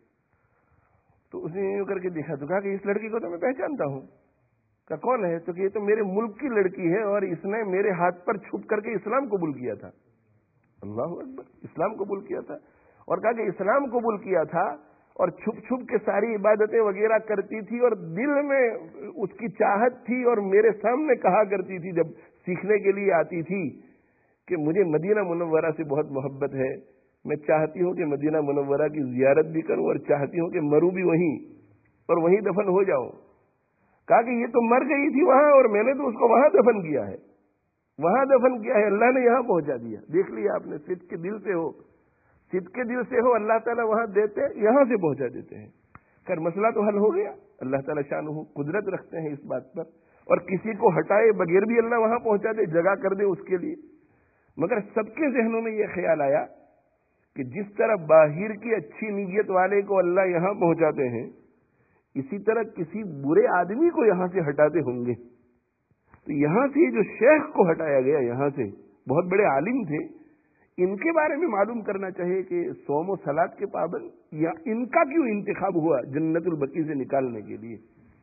تو اس نے یوں کر کے دیکھا تو کہا کہ اس لڑکی کو تو میں پہچانتا ہوں. کہ کون ہے؟ تو کہ یہ تو میرے ملک کی لڑکی ہے اور اس نے میرے ہاتھ پر چھپ کر کے اسلام قبول کیا تھا. اللہ اکبر, اسلام قبول کیا تھا. اور کہا کہ اسلام قبول کیا تھا اور چھپ چھپ کے ساری عبادتیں وغیرہ کرتی تھی اور دل میں اس کی چاہت تھی اور میرے سامنے کہا کرتی تھی جب سیکھنے کے لیے آتی تھی کہ مجھے مدینہ منورہ سے بہت محبت ہے, میں چاہتی ہوں کہ مدینہ منورہ کی زیارت بھی کروں اور چاہتی ہوں کہ مروں بھی وہیں اور وہیں دفن ہو جاؤں. کہا کہ یہ تو مر گئی تھی وہاں اور میں نے تو اس کو وہاں دفن کیا ہے, وہاں دفن کیا ہے, اللہ نے یہاں پہنچا دیا. دیکھ لیا آپ نے, صدق کے دل سے ہو, صدق کے دل سے ہو, اللہ تعالیٰ وہاں دیتے یہاں سے پہنچا دیتے ہیں. خیر مسئلہ تو حل ہو گیا. اللہ تعالیٰ شان ہو قدرت رکھتے ہیں اس بات پر اور کسی کو ہٹائے بغیر بھی اللہ وہاں پہنچا دے, جگہ کر دے اس کے لیے. مگر سب کے ذہنوں میں یہ خیال آیا کہ جس طرح باہر کی اچھی نیت والے کو اللہ یہاں پہنچاتے ہیں اسی طرح کسی برے آدمی کو یہاں سے ہٹاتے ہوں گے. تو یہاں سے جو شیخ کو ہٹایا گیا, یہاں سے بہت بڑے عالم تھے, ان کے بارے میں معلوم کرنا چاہیے کہ صوم و صلاۃ کے پابند یا ان کا کیوں انتخاب ہوا جنت البقیع سے نکالنے کے لیے.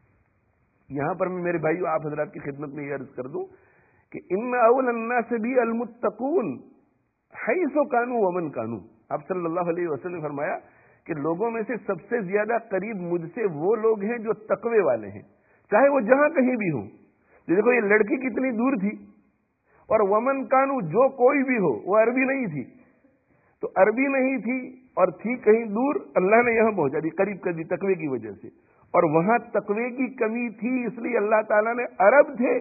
یہاں پر میں میرے بھائیو آپ حضرات کی خدمت میں یہ عرض کر دوں کہ ان اول الناس بھی المتقون حیث کانوا ومن کانوا. آپ صلی اللہ علیہ وسلم نے فرمایا کہ لوگوں میں سے سب سے زیادہ قریب مجھ سے وہ لوگ ہیں جو تقوی والے ہیں, چاہے وہ جہاں کہیں بھی ہوں. دیکھو یہ لڑکی کتنی دور تھی اور ومن کانو جو کوئی بھی ہو, وہ عربی نہیں تھی. تو عربی نہیں تھی اور تھی کہیں دور, اللہ نے یہاں پہنچا دی, قریب کر دی تقوی کی وجہ سے. اور وہاں تقوی کی کمی تھی اس لیے اللہ تعالیٰ نے عرب تھے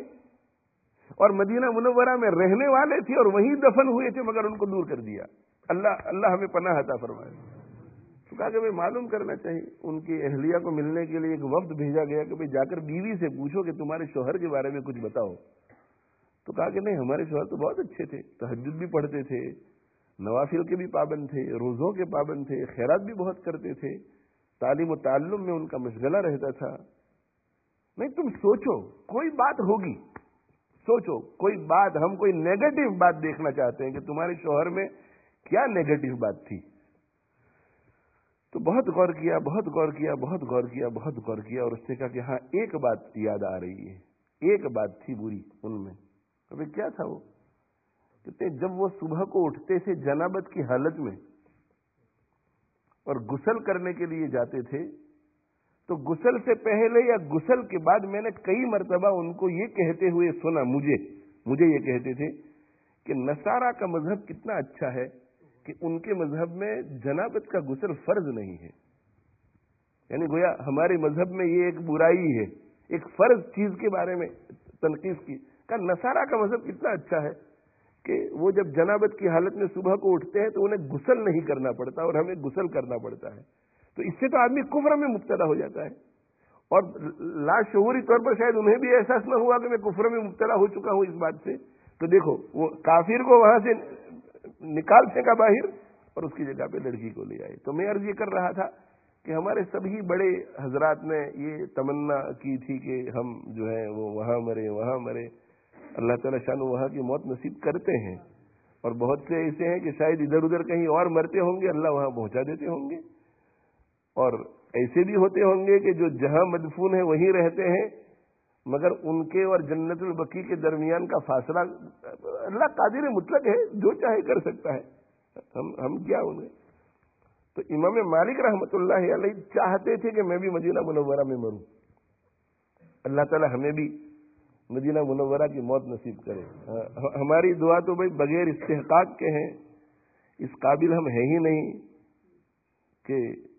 اور مدینہ منورہ میں رہنے والے تھے اور وہیں دفن ہوئے تھے مگر ان کو دور کر دیا. اللہ اللہ ہمیں پناہ عطا فرمائے. تو کہا کہ میں معلوم کرنا چاہیے. ان کی اہلیہ کو ملنے کے لیے ایک وفد بھیجا گیا کہ بھئی جا کر بیوی سے پوچھو کہ تمہارے شوہر کے بارے میں کچھ بتاؤ. تو کہا کہ نہیں, ہمارے شوہر تو بہت اچھے تھے, تہجد بھی پڑھتے تھے, نوافل کے بھی پابند تھے, روزوں کے پابند تھے, خیرات بھی بہت کرتے تھے, تعلیم و تعلم میں ان کا مشغلہ رہتا تھا. نہیں تم سوچو کوئی بات ہوگی, سوچو کوئی بات, ہم کوئی نیگیٹو بات دیکھنا چاہتے ہیں کہ تمہارے شوہر میں کیا نیگیٹو بات تھی. تو بہت غور کیا بہت غور کیا بہت غور کیا بہت غور کیا اور اس نے کہا کہ ہاں ایک بات یاد آ رہی ہے, ایک بات تھی بری ان میں. ابھی کیا تھا وہ؟ کہتے جب وہ صبح کو اٹھتے تھے جنابت کی حالت میں اور غسل کرنے کے لیے جاتے تھے تو غسل سے پہلے یا غسل کے بعد میں نے کئی مرتبہ ان کو یہ کہتے ہوئے سنا, مجھے مجھے یہ کہتے تھے کہ نصارہ کا مذہب کتنا اچھا ہے کہ ان کے مذہب میں جنابت کا غسل فرض نہیں ہے. یعنی گویا ہمارے مذہب میں یہ ایک برائی ہے, ایک فرض چیز کے بارے میں تنقید کی. کہ نصارہ کا مذہب کتنا اچھا ہے کہ وہ جب جنابت کی حالت میں صبح کو اٹھتے ہیں تو انہیں غسل نہیں کرنا پڑتا اور ہمیں غسل کرنا پڑتا ہے. تو اس سے تو آدمی کفر میں مبتلا ہو جاتا ہے اور لاشعوری طور پر شاید انہیں بھی احساس نہ ہوا کہ میں کفر میں مبتلا ہو چکا ہوں اس بات سے. تو دیکھو وہ کافر کو وہاں سے نکال پھینکا باہر اور اس کی جگہ پہ لڑکی کو لے آئے. تو میں عرض یہ کر رہا تھا کہ ہمارے سبھی بڑے حضرات نے یہ تمنا کی تھی کہ ہم جو ہے وہ وہاں مرے وہاں مرے. اللہ تعالیٰ شان وہاں کی موت نصیب کرتے ہیں اور بہت سے ایسے ہیں کہ شاید ادھر ادھر کہیں اور مرتے ہوں گے, اللہ وہاں پہنچا دیتے ہوں گے. اور ایسے بھی ہوتے ہوں گے کہ جو جہاں مدفون ہیں وہیں رہتے ہیں مگر ان کے اور جنت البقیع کے درمیان کا فاصلہ اللہ قادر مطلق ہے, جو چاہے کر سکتا ہے, ہم ہم کیا ہوں گے. تو امام مالک رحمۃ اللہ علیہ چاہتے تھے کہ میں بھی مدینہ منورہ میں مروں. اللہ تعالی ہمیں بھی مدینہ منورہ کی موت نصیب کرے. ہماری دعا تو بھائی بغیر استحقاق کے ہیں, اس قابل ہم ہیں ہی نہیں کہ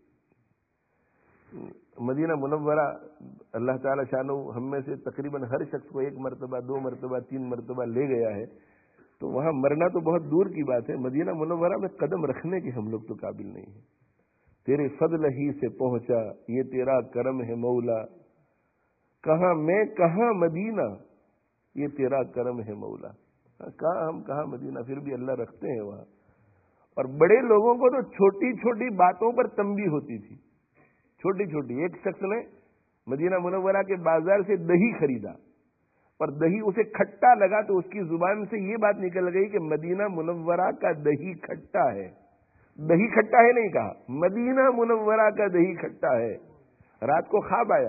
مدینہ منورہ اللہ تعالی شانو ہم میں سے تقریباً ہر شخص کو ایک مرتبہ دو مرتبہ تین مرتبہ لے گیا ہے. تو وہاں مرنا تو بہت دور کی بات ہے، مدینہ منورہ میں قدم رکھنے کے ہم لوگ تو قابل نہیں ہیں. تیرے فضل ہی سے پہنچا یہ تیرا کرم ہے مولا، کہاں میں کہاں مدینہ یہ تیرا کرم ہے مولا. کہاں ہم کہاں مدینہ، پھر بھی اللہ رکھتے ہیں وہاں. اور بڑے لوگوں کو تو چھوٹی چھوٹی باتوں پر تنبیہ ہوتی تھی، چھوٹی چھوٹی. ایک شخص نے مدینہ منورہ کے بازار سے دہی خریدا اور دہی اسے کھٹا لگا تو اس کی زبان سے یہ بات نکل گئی کہ مدینہ منورہ کا دہی کھٹا ہے. دہی کھٹا ہے نہیں کہا، مدینہ منورہ کا دہی کھٹا ہے. رات کو خواب آیا،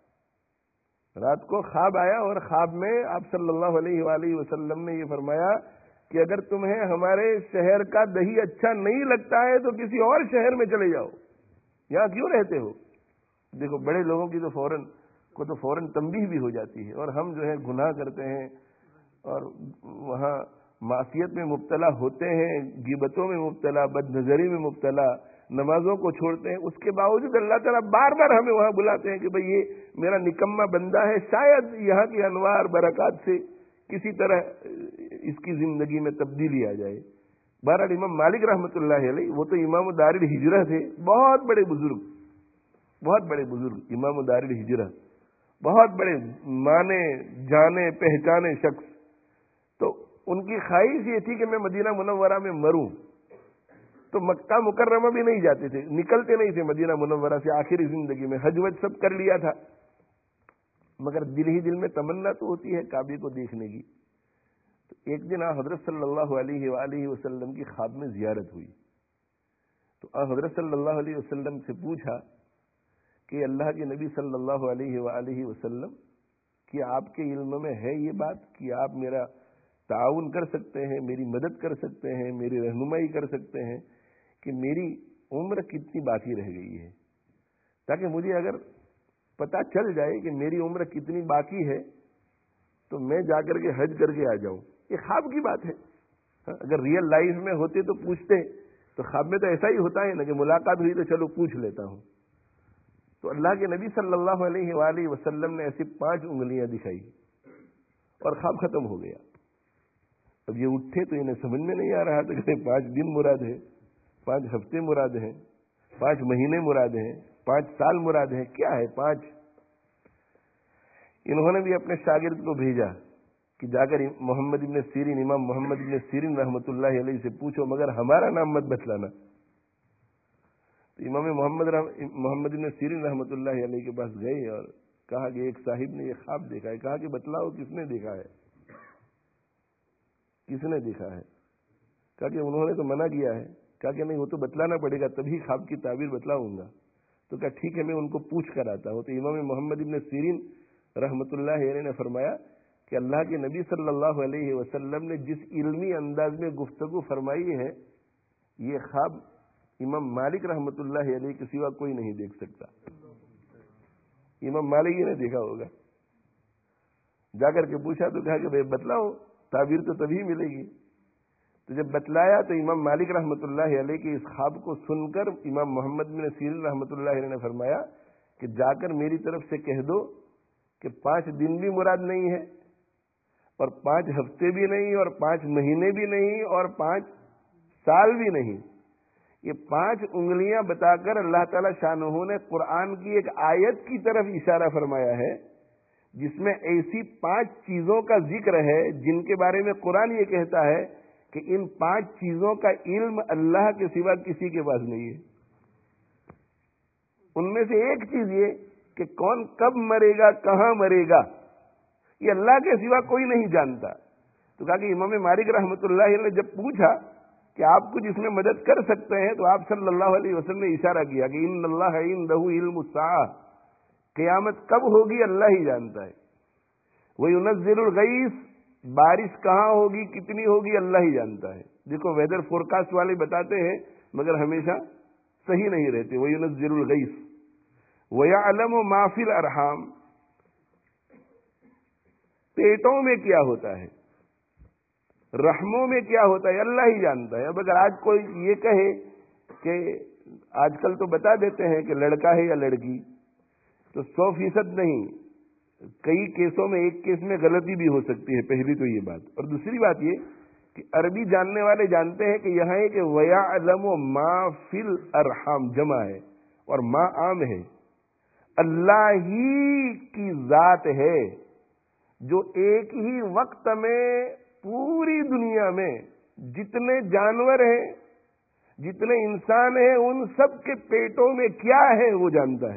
رات کو خواب آیا اور خواب میں آپ صلی اللہ علیہ وآلہ وسلم نے یہ فرمایا کہ اگر تمہیں ہمارے شہر کا دہی اچھا نہیں لگتا ہے تو کسی اور شہر میں چلے جاؤ، یہاں کیوں رہتے ہو. دیکھو بڑے لوگوں کی تو فوراً کو تو فوراً تنبیہ بھی ہو جاتی ہے، اور ہم جو ہے گناہ کرتے ہیں اور وہاں معصیت میں مبتلا ہوتے ہیں، غیبتوں میں مبتلا، بد نظری میں مبتلا، نمازوں کو چھوڑتے ہیں. اس کے باوجود اللہ تعالیٰ بار بار ہمیں وہاں بلاتے ہیں کہ بھئی یہ میرا نکما بندہ ہے، شاید یہاں کی انوار برکات سے کسی طرح اس کی زندگی میں تبدیلی آ جائے. بہرحال امام مالک رحمۃ اللہ علیہ وہ تو امام دار الہجرہ تھے، بہت بڑے بزرگ، بہت بڑے بزرگ امام دار الہجرہ، بہت بڑے مانے جانے پہچانے شخص. تو ان کی خواہش یہ تھی کہ میں مدینہ منورہ میں مروں، تو مکہ مکرمہ بھی نہیں جاتے تھے، نکلتے نہیں تھے مدینہ منورہ سے. آخری زندگی میں حج وج سب کر لیا تھا، مگر دل ہی دل میں تمنا تو ہوتی ہے کعبے کو دیکھنے کی. تو ایک دن آن حضرت صلی اللہ علیہ وآلہ وسلم کی خواب میں زیارت ہوئی. تو آن حضرت صلی اللہ علیہ وسلم سے پوچھا کہ اللہ کے نبی صلی اللہ علیہ وآلہ وسلم کہ آپ کے علم میں ہے یہ بات کہ آپ میرا تعاون کر سکتے ہیں، میری مدد کر سکتے ہیں، میری رہنمائی کر سکتے ہیں کہ میری عمر کتنی باقی رہ گئی ہے، تاکہ مجھے اگر پتہ چل جائے کہ میری عمر کتنی باقی ہے تو میں جا کر کے حج کر کے آ جاؤں. یہ خواب کی بات ہے. اگر ریئل لائف میں ہوتے تو پوچھتے، تو خواب میں تو ایسا ہی ہوتا ہے نا کہ ملاقات ہوئی تو چلو پوچھ لیتا ہوں. تو اللہ کے نبی صلی اللہ علیہ وآلہ وسلم نے ایسی پانچ انگلیاں دکھائی اور خواب ختم ہو گیا. اب یہ اٹھے تو انہیں سمجھ میں نہیں آ رہا تھا کہ پانچ دن مراد ہے، پانچ ہفتے مراد ہیں، پانچ مہینے مراد ہیں، پانچ سال مراد ہیں، کیا ہے پانچ. انہوں نے بھی اپنے شاگرد کو بھیجا کہ جا کر محمد ابن سیرین امام محمد ابن سیرین رحمۃ اللہ علیہ سے پوچھو مگر ہمارا نام مت بتلانا. تو امام محمد رحم محمد ابن سیرین رحمۃ اللہ علیہ کے پاس گئے اور کہا کہ ایک صاحب نے یہ خواب دیکھا ہے. کہا کہ بتلاؤ کس نے دیکھا ہے، کس نے دیکھا ہے. کہا کہ انہوں نے تو منع کیا ہے. کہا کہ نہیں وہ تو بتلانا پڑے گا تبھی خواب کی تعبیر بتلاؤں گا. تو کہا ٹھیک ہے میں ان کو پوچھ کر آتا ہوں. تو امام محمد ابن سیرین رحمۃ اللہ علیہ نے فرمایا کہ اللہ کے نبی صلی اللہ علیہ وسلم نے جس علمی انداز میں گفتگو فرمائی ہے یہ خواب امام مالک رحمۃ اللہ علیہ کے سوا کوئی نہیں دیکھ سکتا. امام مالک ہی نے دیکھا ہوگا. جا کر کے پوچھا تو کہا کہ بھائی بتلاؤ، تعبیر تو تبھی ملے گی. تو جب بتلایا تو امام مالک رحمۃ اللہ علیہ کے اس خواب کو سن کر امام محمد بن سیرین رحمۃ اللہ علیہ نے فرمایا کہ جا کر میری طرف سے کہہ دو کہ پانچ دن بھی مراد نہیں ہے اور پانچ ہفتے بھی نہیں اور پانچ مہینے بھی نہیں اور پانچ سال بھی نہیں. یہ پانچ انگلیاں بتا کر اللہ تعالی شانہ نے قرآن کی ایک آیت کی طرف اشارہ فرمایا ہے جس میں ایسی پانچ چیزوں کا ذکر ہے جن کے بارے میں قرآن یہ کہتا ہے کہ ان پانچ چیزوں کا علم اللہ کے سوا کسی کے پاس نہیں ہے. ان میں سے ایک چیز یہ کہ کون کب مرے گا، کہاں مرے گا، یہ اللہ کے سوا کوئی نہیں جانتا. تو کہا کہ امام مالک رحمۃ اللہ علیہ نے جب پوچھا کہ آپ کچھ اس میں مدد کر سکتے ہیں تو آپ صلی اللہ علیہ وسلم نے اشارہ کیا کہ ان اللہ عندہ علم الساعہ، قیامت کب ہوگی اللہ ہی جانتا ہے. وَيُنَزِّلُ الْغَيْثَ، بارش کہاں ہوگی کتنی ہوگی اللہ ہی جانتا ہے. دیکھو ویدر فورکاسٹ والے بتاتے ہیں مگر ہمیشہ صحیح نہیں رہتے. وَيُنَزِّلُ الْغَيْثَ وَيَعْلَمُ مَا فِي الْأَرْحَامِ، پیٹوں میں کیا ہوتا ہے، رحموں میں کیا ہوتا ہے اللہ ہی جانتا ہے. اب اگر آج کوئی یہ کہے کہ آج کل تو بتا دیتے ہیں کہ لڑکا ہے یا لڑکی، تو سو فیصد نہیں، کئی کیسوں میں ایک کیس میں غلطی بھی ہو سکتی ہے. پہلی تو یہ بات. اور دوسری بات یہ کہ عربی جاننے والے جانتے ہیں کہ یہاں ہے کہ وَيَعْلَمُ مَا فِي الْأَرْحَامِ جمع ہے اور ما عام ہے. اللہ ہی کی ذات ہے جو ایک ہی وقت میں پوری دنیا میں جتنے جانور ہیں جتنے انسان ہیں ان سب کے پیٹوں میں کیا ہے وہ جانتا ہے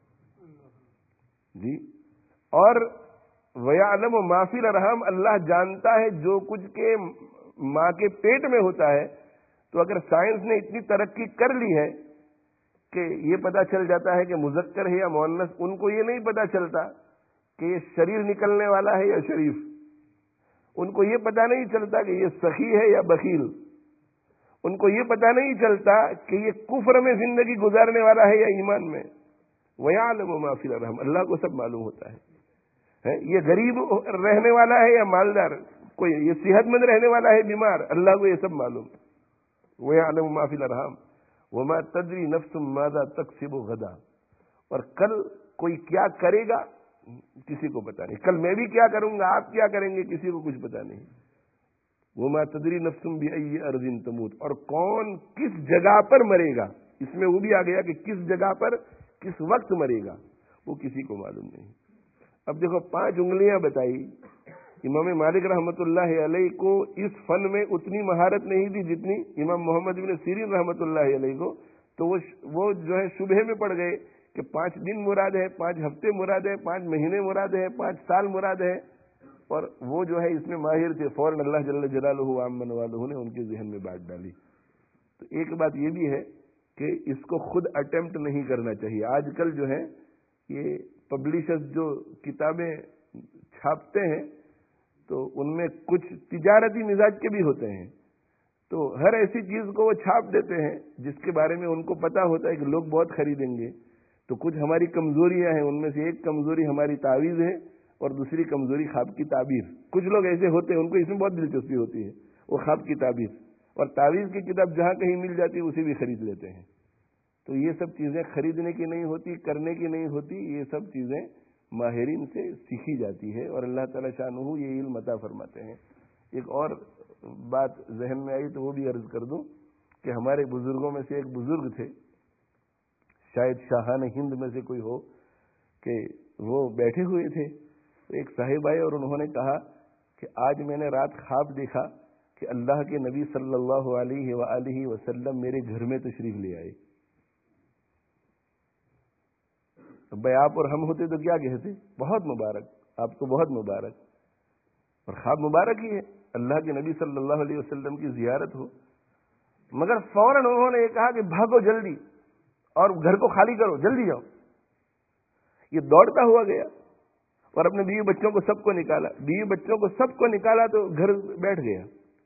جی. اور وَيَعْلَمُ مَا فِي الْأَرْحَامِ اللہ جانتا ہے جو کچھ کے ماں کے پیٹ میں ہوتا ہے. تو اگر سائنس نے اتنی ترقی کر لی ہے کہ یہ پتا چل جاتا ہے کہ مذکر ہے یا مؤنث، ان کو یہ نہیں پتا چلتا کہ یہ شریر نکلنے والا ہے یا شریف، ان کو یہ پتا نہیں چلتا کہ یہ سخی ہے یا بخیل، ان کو یہ پتا نہیں چلتا کہ یہ کفر میں زندگی گزارنے والا ہے یا ایمان میں. وَيَعْلَمُ مَا فِي الْأَرْحَامِ اللہ کو سب معلوم ہوتا ہے. یہ غریب رہنے والا ہے یا مالدار، کوئی یہ صحت مند رہنے والا ہے بیمار، اللہ کو یہ سب معلوم. وَيَعْلَمُ مَا فِي الْأَرْحَامِ وَمَا تَدْرِي نَفْسٌ مَاذَا تَكْسِبُ غَدًا اور کل کوئی کیا کرے گا کسی کو پتا نہیں. کل میں بھی کیا کروں گا، آپ کیا کریں گے، کسی کو کچھ پتا نہیں. وَمَا تَدْرِي نَفْسٌ بِأَيِّ أَرْضٍ تَمُوتُ اور کون کس جگہ پر مرے گا، اس میں وہ بھی آ گیا کہ کس جگہ پر کس وقت مرے گا وہ کسی کو معلوم نہیں. اب دیکھو پانچ انگلیاں بتائی. امام مالک رحمۃ اللہ علیہ کو اس فن میں اتنی مہارت نہیں تھی جتنی امام محمد بن سیرین رحمۃ اللہ علیہ کو. تو وہ وہ جو ہے شبہے میں پڑ گئے کہ پانچ دن مراد ہے، پانچ ہفتے مراد ہے، پانچ مہینے مراد ہے، پانچ سال مراد ہے. اور وہ جو ہے اس میں ماہر تھے، فوراً اللہ جل جلالہ وعمن والہ نے ان کے ذہن میں بات ڈالی. تو ایک بات یہ بھی ہے کہ اس کو خود اٹیمپٹ نہیں کرنا چاہیے. آج کل جو ہے یہ پبلشرز جو کتابیں چھاپتے ہیں تو ان میں کچھ تجارتی مزاج کے بھی ہوتے ہیں. تو ہر ایسی چیز کو وہ چھاپ دیتے ہیں جس کے بارے میں ان کو پتا ہوتا ہے کہ لوگ بہت خریدیں گے. تو کچھ ہماری کمزوریاں ہیں، ان میں سے ایک کمزوری ہماری تعویذ ہے اور دوسری کمزوری خواب کی تعبیر. کچھ لوگ ایسے ہوتے ہیں ان کو اس میں بہت دلچسپی ہوتی ہے، وہ خواب کی تعبیر اور تعویذ کی کتاب جہاں کہیں مل جاتی ہے اسے بھی خرید لیتے ہیں. تو یہ سب چیزیں خریدنے کی نہیں ہوتی، کرنے کی نہیں ہوتی، یہ سب چیزیں ماہرین سے سیکھی جاتی ہے اور اللہ تعالی شانہ یہ علم عطا فرماتے ہیں. ایک اور بات ذہن میں آئی تو وہ بھی عرض کر دوں کہ ہمارے بزرگوں میں سے ایک بزرگ تھے، شاید شاہان ہند میں سے کوئی ہو، کہ وہ بیٹھے ہوئے تھے تو ایک صاحب آئے اور انہوں نے کہا کہ آج میں نے رات خواب دیکھا کہ اللہ کے نبی صلی اللہ علیہ وآلہ وسلم میرے گھر میں تشریف لے آئے. بھائی آپ اور ہم ہوتے تو کیا کہتے؟ بہت مبارک، آپ کو بہت مبارک. اور خواب مبارک ہی ہے، اللہ کے نبی صلی اللہ علیہ وسلم کی زیارت ہو. مگر فوراً انہوں نے یہ کہا کہ بھاگو جلدی اور گھر کو خالی کرو، جلدی جاؤ. یہ دوڑتا ہوا گیا اور اپنے بیوی بچوں کو سب کو نکالا. بیوی بچوں کو سب کو نکالا تو گھر بیٹھ گیا.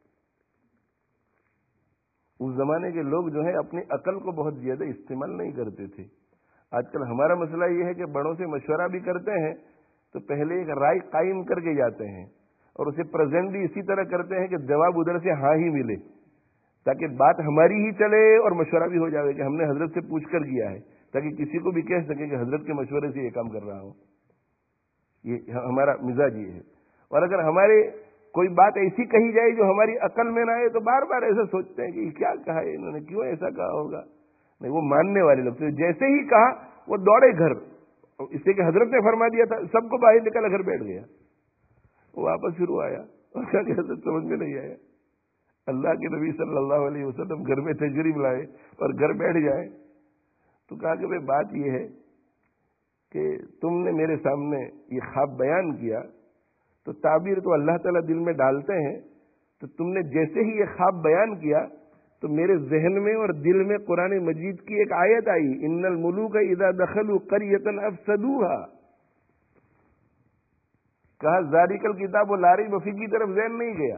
اس زمانے کے لوگ جو ہے اپنی عقل کو بہت زیادہ استعمال نہیں کرتے تھے. آج کل ہمارا مسئلہ یہ ہے کہ بڑوں سے مشورہ بھی کرتے ہیں تو پہلے ایک رائے قائم کر کے جاتے ہیں اور اسے پریزنٹ بھی اسی طرح کرتے ہیں کہ جواب ادھر سے ہاں ہی ملے، تاکہ بات ہماری ہی چلے اور مشورہ بھی ہو جائے کہ ہم نے حضرت سے پوچھ کر کیا ہے، تاکہ کسی کو بھی کہہ سکے کہ حضرت کے مشورے سے یہ کام کر رہا ہوں. یہ ہمارا مزاج یہ ہے. اور اگر ہمارے کوئی بات ایسی کہی جائے جو ہماری عقل میں نہ آئے تو بار بار ایسا سوچتے ہیں کہ کیا کہا ہے انہوں نے، کیوں ایسا کہا ہوگا. نہیں، وہ ماننے والے لوگ تو جیسے ہی کہا وہ دوڑے گھر، اس سے کہ حضرت نے فرما دیا تھا، سب کو باہر نکالا، گھر بیٹھ گیا. وہ واپس شروع آیا اور کہا کہ حضرت سمجھ میں نہیں آیا. اللہ کے نبی صلی اللہ علیہ وسلم گھر میں تشریف لائے اور گھر بیٹھ جائے. تو کہا کہ بھائی بات یہ ہے کہ تم نے میرے سامنے یہ خواب بیان کیا تو تعبیر تو اللہ تعالیٰ دل میں ڈالتے ہیں. تو تم نے جیسے ہی یہ خواب بیان کیا تو میرے ذہن میں اور دل میں قرآن مجید کی ایک آیت آئی، ان الملوک اذا دخلوا قریۃ افسدوها. کہا ذالک الکتاب لا ریب فیہ کی طرف ذہن نہیں گیا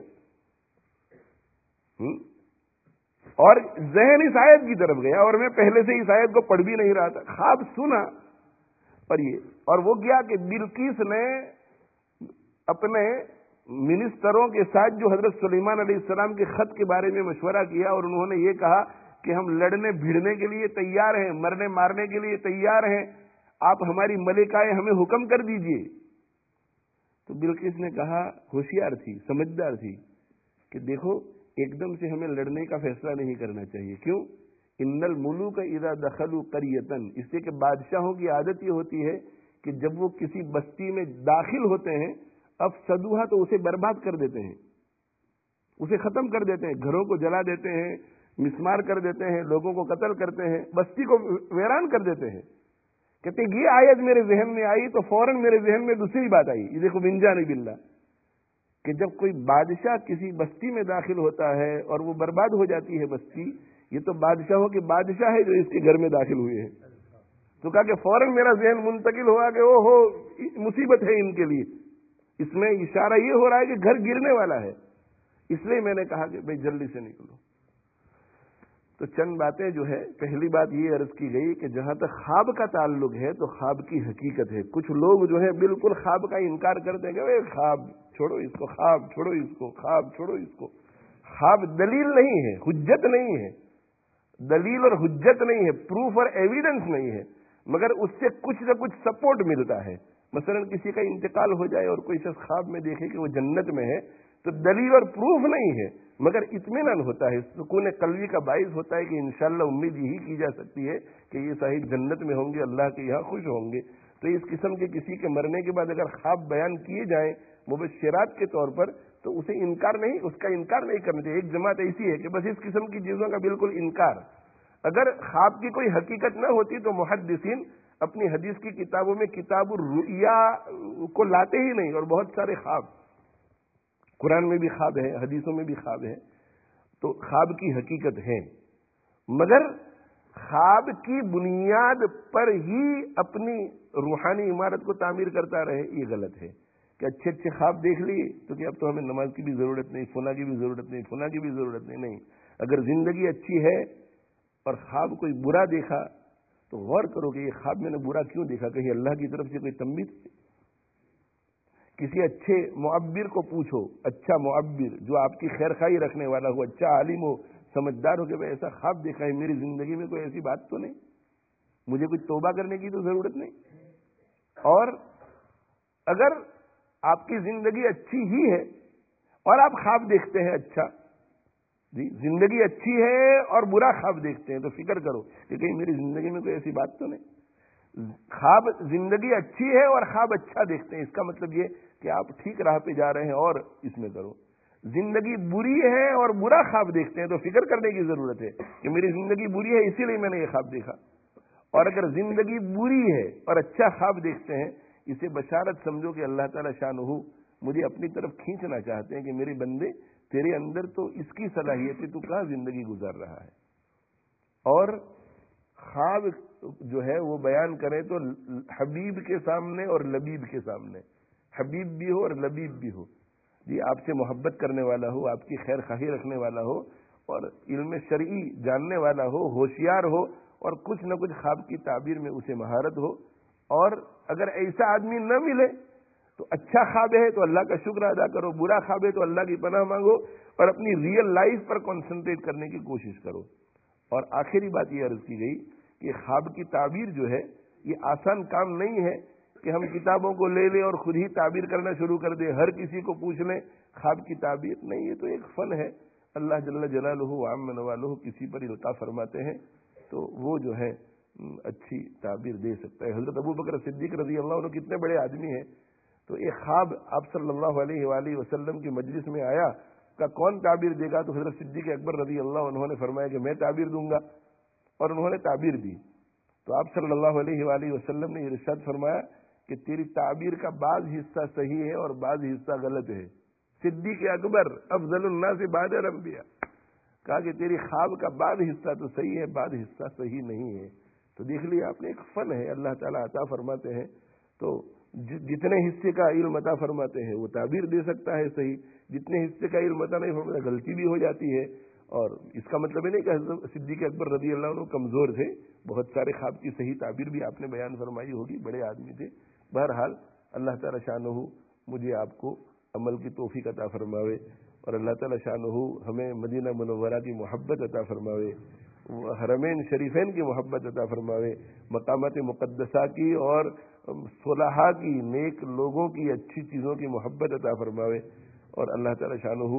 اور ذہن اس آیت کی طرف گیا، اور میں پہلے سے اس آیت کو پڑھ بھی نہیں رہا تھا. خواب سنا اور یہ اور وہ کیا کہ بلقیس نے اپنے منسٹروں کے ساتھ جو حضرت سلیمان علیہ السلام کے خط کے بارے میں مشورہ کیا اور انہوں نے یہ کہا کہ ہم لڑنے بھیڑنے کے لیے تیار ہیں، مرنے مارنے کے لیے تیار ہیں، آپ ہماری ملکائے ہمیں حکم کر دیجئے. تو بلقیس نے کہا، ہوشیار تھی، سمجھدار تھی، کہ دیکھو ایک دم سے ہمیں لڑنے کا فیصلہ نہیں کرنا چاہیے. کیوں؟ ان الملوک اذا دخلوا قریۃ، اس لیے کہ بادشاہوں کی عادت یہ ہوتی ہے کہ جب وہ کسی بستی میں داخل ہوتے ہیں افسدوها تو اسے برباد کر دیتے ہیں، اسے ختم کر دیتے ہیں، گھروں کو جلا دیتے ہیں، مسمار کر دیتے ہیں، لوگوں کو قتل کرتے ہیں، بستی کو ویران کر دیتے ہیں. کہتے ہیں یہ آیت میرے ذہن میں آئی تو فوراً میرے ذہن میں دوسری بات آئی، یہ دیکھو من جانب اللہ، کہ جب کوئی بادشاہ کسی بستی میں داخل ہوتا ہے اور وہ برباد ہو جاتی ہے بستی، یہ تو بادشاہوں کے بادشاہ ہے جو اس کے گھر میں داخل ہوئے ہیں. تو کہا کہ فوراً میرا ذہن منتقل ہوا کہ او ہو مصیبت ہے ان کے لیے. اس میں اشارہ یہ ہو رہا ہے کہ گھر گرنے والا ہے. اس لیے میں نے کہا کہ بھائی جلدی سے نکلو. تو چند باتیں جو ہے، پہلی بات یہ عرض کی گئی کہ جہاں تک خواب کا تعلق ہے تو خواب کی حقیقت ہے. کچھ لوگ جو ہے بالکل خواب کا انکار کرتے ہیں کہ اے خواب چھوڑو اس کو، خواب چھوڑو اس کو، خواب چھوڑو اس کو. خواب دلیل نہیں ہے، حجت نہیں ہے، دلیل اور حجت نہیں ہے، پروف اور ایویڈنس نہیں ہے، مگر اس سے کچھ نہ کچھ سپورٹ ملتا ہے. مثلا کسی کا انتقال ہو جائے اور کوئی شخص خواب میں دیکھے کہ وہ جنت میں ہے تو دلیل اور پروف نہیں ہے، مگر اطمینان ہوتا ہے، سکون قلبی کا باعث ہوتا ہے کہ انشاءاللہ امید یہی کی جا سکتی ہے کہ یہ صاحب جنت میں ہوں گے، اللہ کے یہاں خوش ہوں گے. تو اس قسم کے کسی کے مرنے کے بعد اگر خواب بیان کیے جائیں مبشرات کے طور پر تو اسے انکار نہیں، اس کا انکار نہیں کرنا چاہیے. ایک جماعت ایسی ہے کہ بس اس قسم کی چیزوں کا بالکل انکار. اگر خواب کی کوئی حقیقت نہ ہوتی تو محدثین اپنی حدیث کی کتابوں میں کتاب الرؤیا کو لاتے ہی نہیں. اور بہت سارے خواب، قرآن میں بھی خواب ہے، حدیثوں میں بھی خواب ہے. تو خواب کی حقیقت ہے، مگر خواب کی بنیاد پر ہی اپنی روحانی عمارت کو تعمیر کرتا رہے، یہ غلط ہے. کہ اچھے اچھے خواب دیکھ لیے تو کہ اب تو ہمیں نماز کی بھی ضرورت نہیں، فلاں کی بھی ضرورت نہیں، فلاں کی بھی ضرورت نہیں. نہیں، اگر زندگی اچھی ہے اور خواب کوئی برا دیکھا تو غور کرو کہ یہ خواب میں نے برا کیوں دیکھا، کہیں اللہ کی طرف سے کوئی تنبیہ. کسی اچھے معبر کو پوچھو، اچھا معبر جو آپ کی خیر خواہی رکھنے والا ہو، اچھا عالم ہو، سمجھدار ہو کہ بھائی ایسا خواب دیکھا ہے، میری زندگی میں کوئی ایسی بات تو نہیں، مجھے کوئی توبہ کرنے کی تو ضرورت نہیں. اور اگر آپ کی زندگی اچھی ہی ہے اور آپ خواب دیکھتے ہیں اچھا، جی زندگی اچھی ہے اور برا خواب دیکھتے ہیں تو فکر کرو کہ کہیں میری زندگی میں کوئی ایسی بات تو نہیں. خواب زندگی اچھی ہے اور خواب اچھا دیکھتے ہیں، اس کا مطلب یہ کہ آپ ٹھیک راہ پہ جا رہے ہیں اور اس میں کرو. زندگی بری ہے اور برا خواب دیکھتے ہیں تو فکر کرنے کی ضرورت ہے کہ میری زندگی بری ہے اسی لیے میں نے یہ خواب دیکھا. اور اگر زندگی بری ہے اور اچھا خواب دیکھتے ہیں، اسے بشارت سمجھو کہ اللہ تعالی شانہ مجھے اپنی طرف کھینچنا چاہتے ہیں کہ میرے بندے تیرے اندر تو اس کی صلاحیت ہے، تو کہاں زندگی گزار رہا ہے. اور خواب جو ہے وہ بیان کریں تو حبیب کے سامنے اور لبیب کے سامنے، حبیب بھی ہو اور لبیب بھی ہو، جی آپ سے محبت کرنے والا ہو، آپ کی خیر خواہی رکھنے والا ہو اور علم شرعی جاننے والا ہو، ہوشیار ہو اور کچھ نہ کچھ خواب کی تعبیر میں اسے مہارت ہو. اور اگر ایسا آدمی نہ ملے تو اچھا خواب ہے تو اللہ کا شکر ادا کرو، برا خواب ہے تو اللہ کی پناہ مانگو اور اپنی ریئل لائف پر کنسنٹریٹ کرنے کی کوشش کرو. اور آخری بات یہ عرض کی گئی کہ خواب کی تعبیر جو ہے یہ آسان کام نہیں ہے کہ ہم کتابوں کو لے لیں اور خود ہی تعبیر کرنا شروع کر دیں، ہر کسی کو پوچھ لیں خواب کی تعبیر. نہیں، یہ تو ایک فن ہے. اللہ جل جلالہ وعم نوالہ کسی پر القاء فرماتے ہیں تو وہ جو ہے اچھی تعبیر دے سکتا ہے. حضرت ابو بکر صدیق رضی اللہ عنہ کتنے بڑے آدمی ہیں، تو ایک خواب آپ صلی اللہ علیہ وآلہ وسلم کی مجلس میں آیا کہ کون تعبیر دے گا، تو حضرت صدیق اکبر رضی اللہ عنہ نے فرمایا کہ میں تعبیر دوں گا، اور انہوں نے تعبیر دی. تو آپ صلی اللہ علیہ وآلہ وسلم نے ارشاد فرمایا کہ تیری تعبیر کا بعض حصہ صحیح ہے اور بعض حصہ غلط ہے. صدیق اکبر افضل الناس بعد الانبیاء، کہا کہ تیری خواب کا بعض حصہ تو صحیح ہے، بعض حصہ صحیح نہیں ہے. تو دیکھ لیا آپ نے، ایک فن ہے اللہ تعالیٰ عطا فرماتے ہیں. تو جتنے حصے کا علم عطا فرماتے ہیں وہ تعبیر دے سکتا ہے صحیح، جتنے حصے کا علم عطا نہیں فرماتا غلطی بھی ہو جاتی ہے. اور اس کا مطلب یہ نہیں کہ حضرت صدیق اکبر رضی اللہ عنہ کمزور تھے، بہت سارے خواب کی صحیح تعبیر بھی آپ نے بیان فرمائی ہوگی، بڑے آدمی تھے. بہرحال اللہ تعالیٰ شانہ مجھے آپ کو عمل کی توفیق عطا فرماوے، اور اللہ تعالیٰ شانہ ہمیں مدینہ منورہ کی محبت عطا فرماوے، حرمین شریفین کی محبت عطا فرماوے، مقامات مقدسہ کی اور صلحاء کی، نیک لوگوں کی، اچھی چیزوں کی محبت عطا فرماوے. اور اللہ تعالیٰ شانہ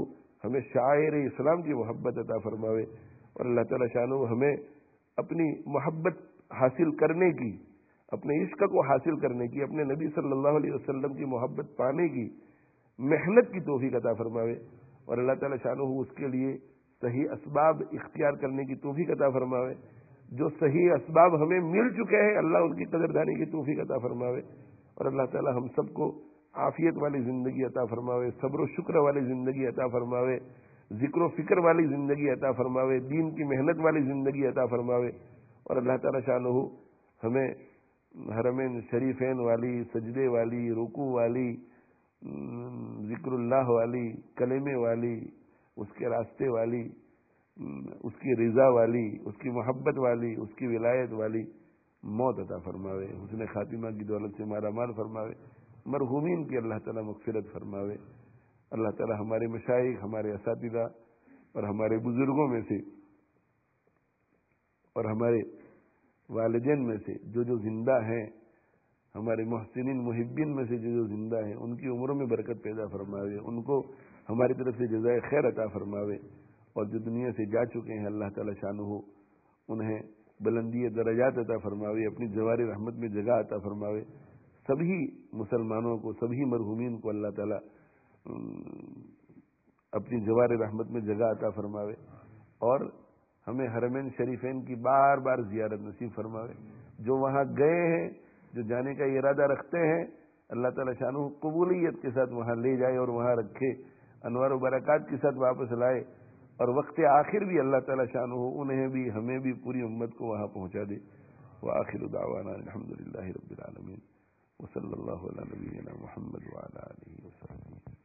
ہمیں شاعر اسلام کی محبت عطا فرماوے، اور اللہ تعالیٰ شانہ ہمیں اپنی محبت حاصل کرنے کی، اپنے عشق کو حاصل کرنے کی، اپنے نبی صلی اللہ علیہ وسلم کی محبت پانے کی محنت کی توفیق عطا فرماوے، اور اللہ تعالیٰ شانہ اس کے لیے صحیح اسباب اختیار کرنے کی توفیق عطا فرماوے۔ جو صحیح اسباب ہمیں مل چکے ہیں اللہ ان کی قدردانی کی توفیق عطا فرماوے، اور اللہ تعالیٰ ہم سب کو عافیت والی زندگی عطا فرماوے، صبر و شکر والی زندگی عطا فرماوے، ذکر و فکر والی زندگی عطا فرماوے، دین کی محنت والی زندگی عطا فرماوے، اور اللہ تعالیٰ شانہ ہمیں حرمین شریفین والی، سجدے والی، رکوع والی، ذکر اللہ والی، کلمے والی، اس کے راستے والی، اس کی رضا والی، اس کی محبت والی، اس کی ولایت والی موت عطا فرماوے، حسن خاتمہ کی دولت سے مالا مال فرماوے، مرحومین کی اللہ تعالیٰ مغفرت فرماوے۔ اللہ تعالیٰ ہمارے مشائخ، ہمارے اساتذہ اور ہمارے بزرگوں میں سے اور ہمارے والدین میں سے جو جو زندہ ہیں، ہمارے محسنین محبین میں سے جو جو زندہ ہیں، ان کی عمروں میں برکت پیدا فرماوے، ان کو ہماری طرف سے جزائے خیر عطا فرماوے، اور جو دنیا سے جا چکے ہیں اللہ تعالیٰ شانہ انہیں بلندی درجات عطا فرماوے، اپنی جوار رحمت میں جگہ عطا فرماوے۔ سبھی مسلمانوں کو، سبھی مرحومین کو اللہ تعالیٰ اپنی جوار رحمت میں جگہ عطا فرماوے، اور ہمیں حرمین شریفین کی بار بار زیارت نصیب فرماوے۔ جو وہاں گئے ہیں، جو جانے کا ارادہ رکھتے ہیں، اللہ تعالیٰ شانہ قبولیت کے ساتھ وہاں لے جائے اور وہاں رکھے، انوار و برکات کے ساتھ واپس لائے، اور وقت آخر بھی اللہ تعالیٰ شانہ انہیں بھی، ہمیں بھی، پوری امت کو وہاں پہنچا دے۔ وآخر دعوانا الحمدللہ رب العالمین، وصلی اللہ علی نبینا محمد وعلی آلہ وصحبہ۔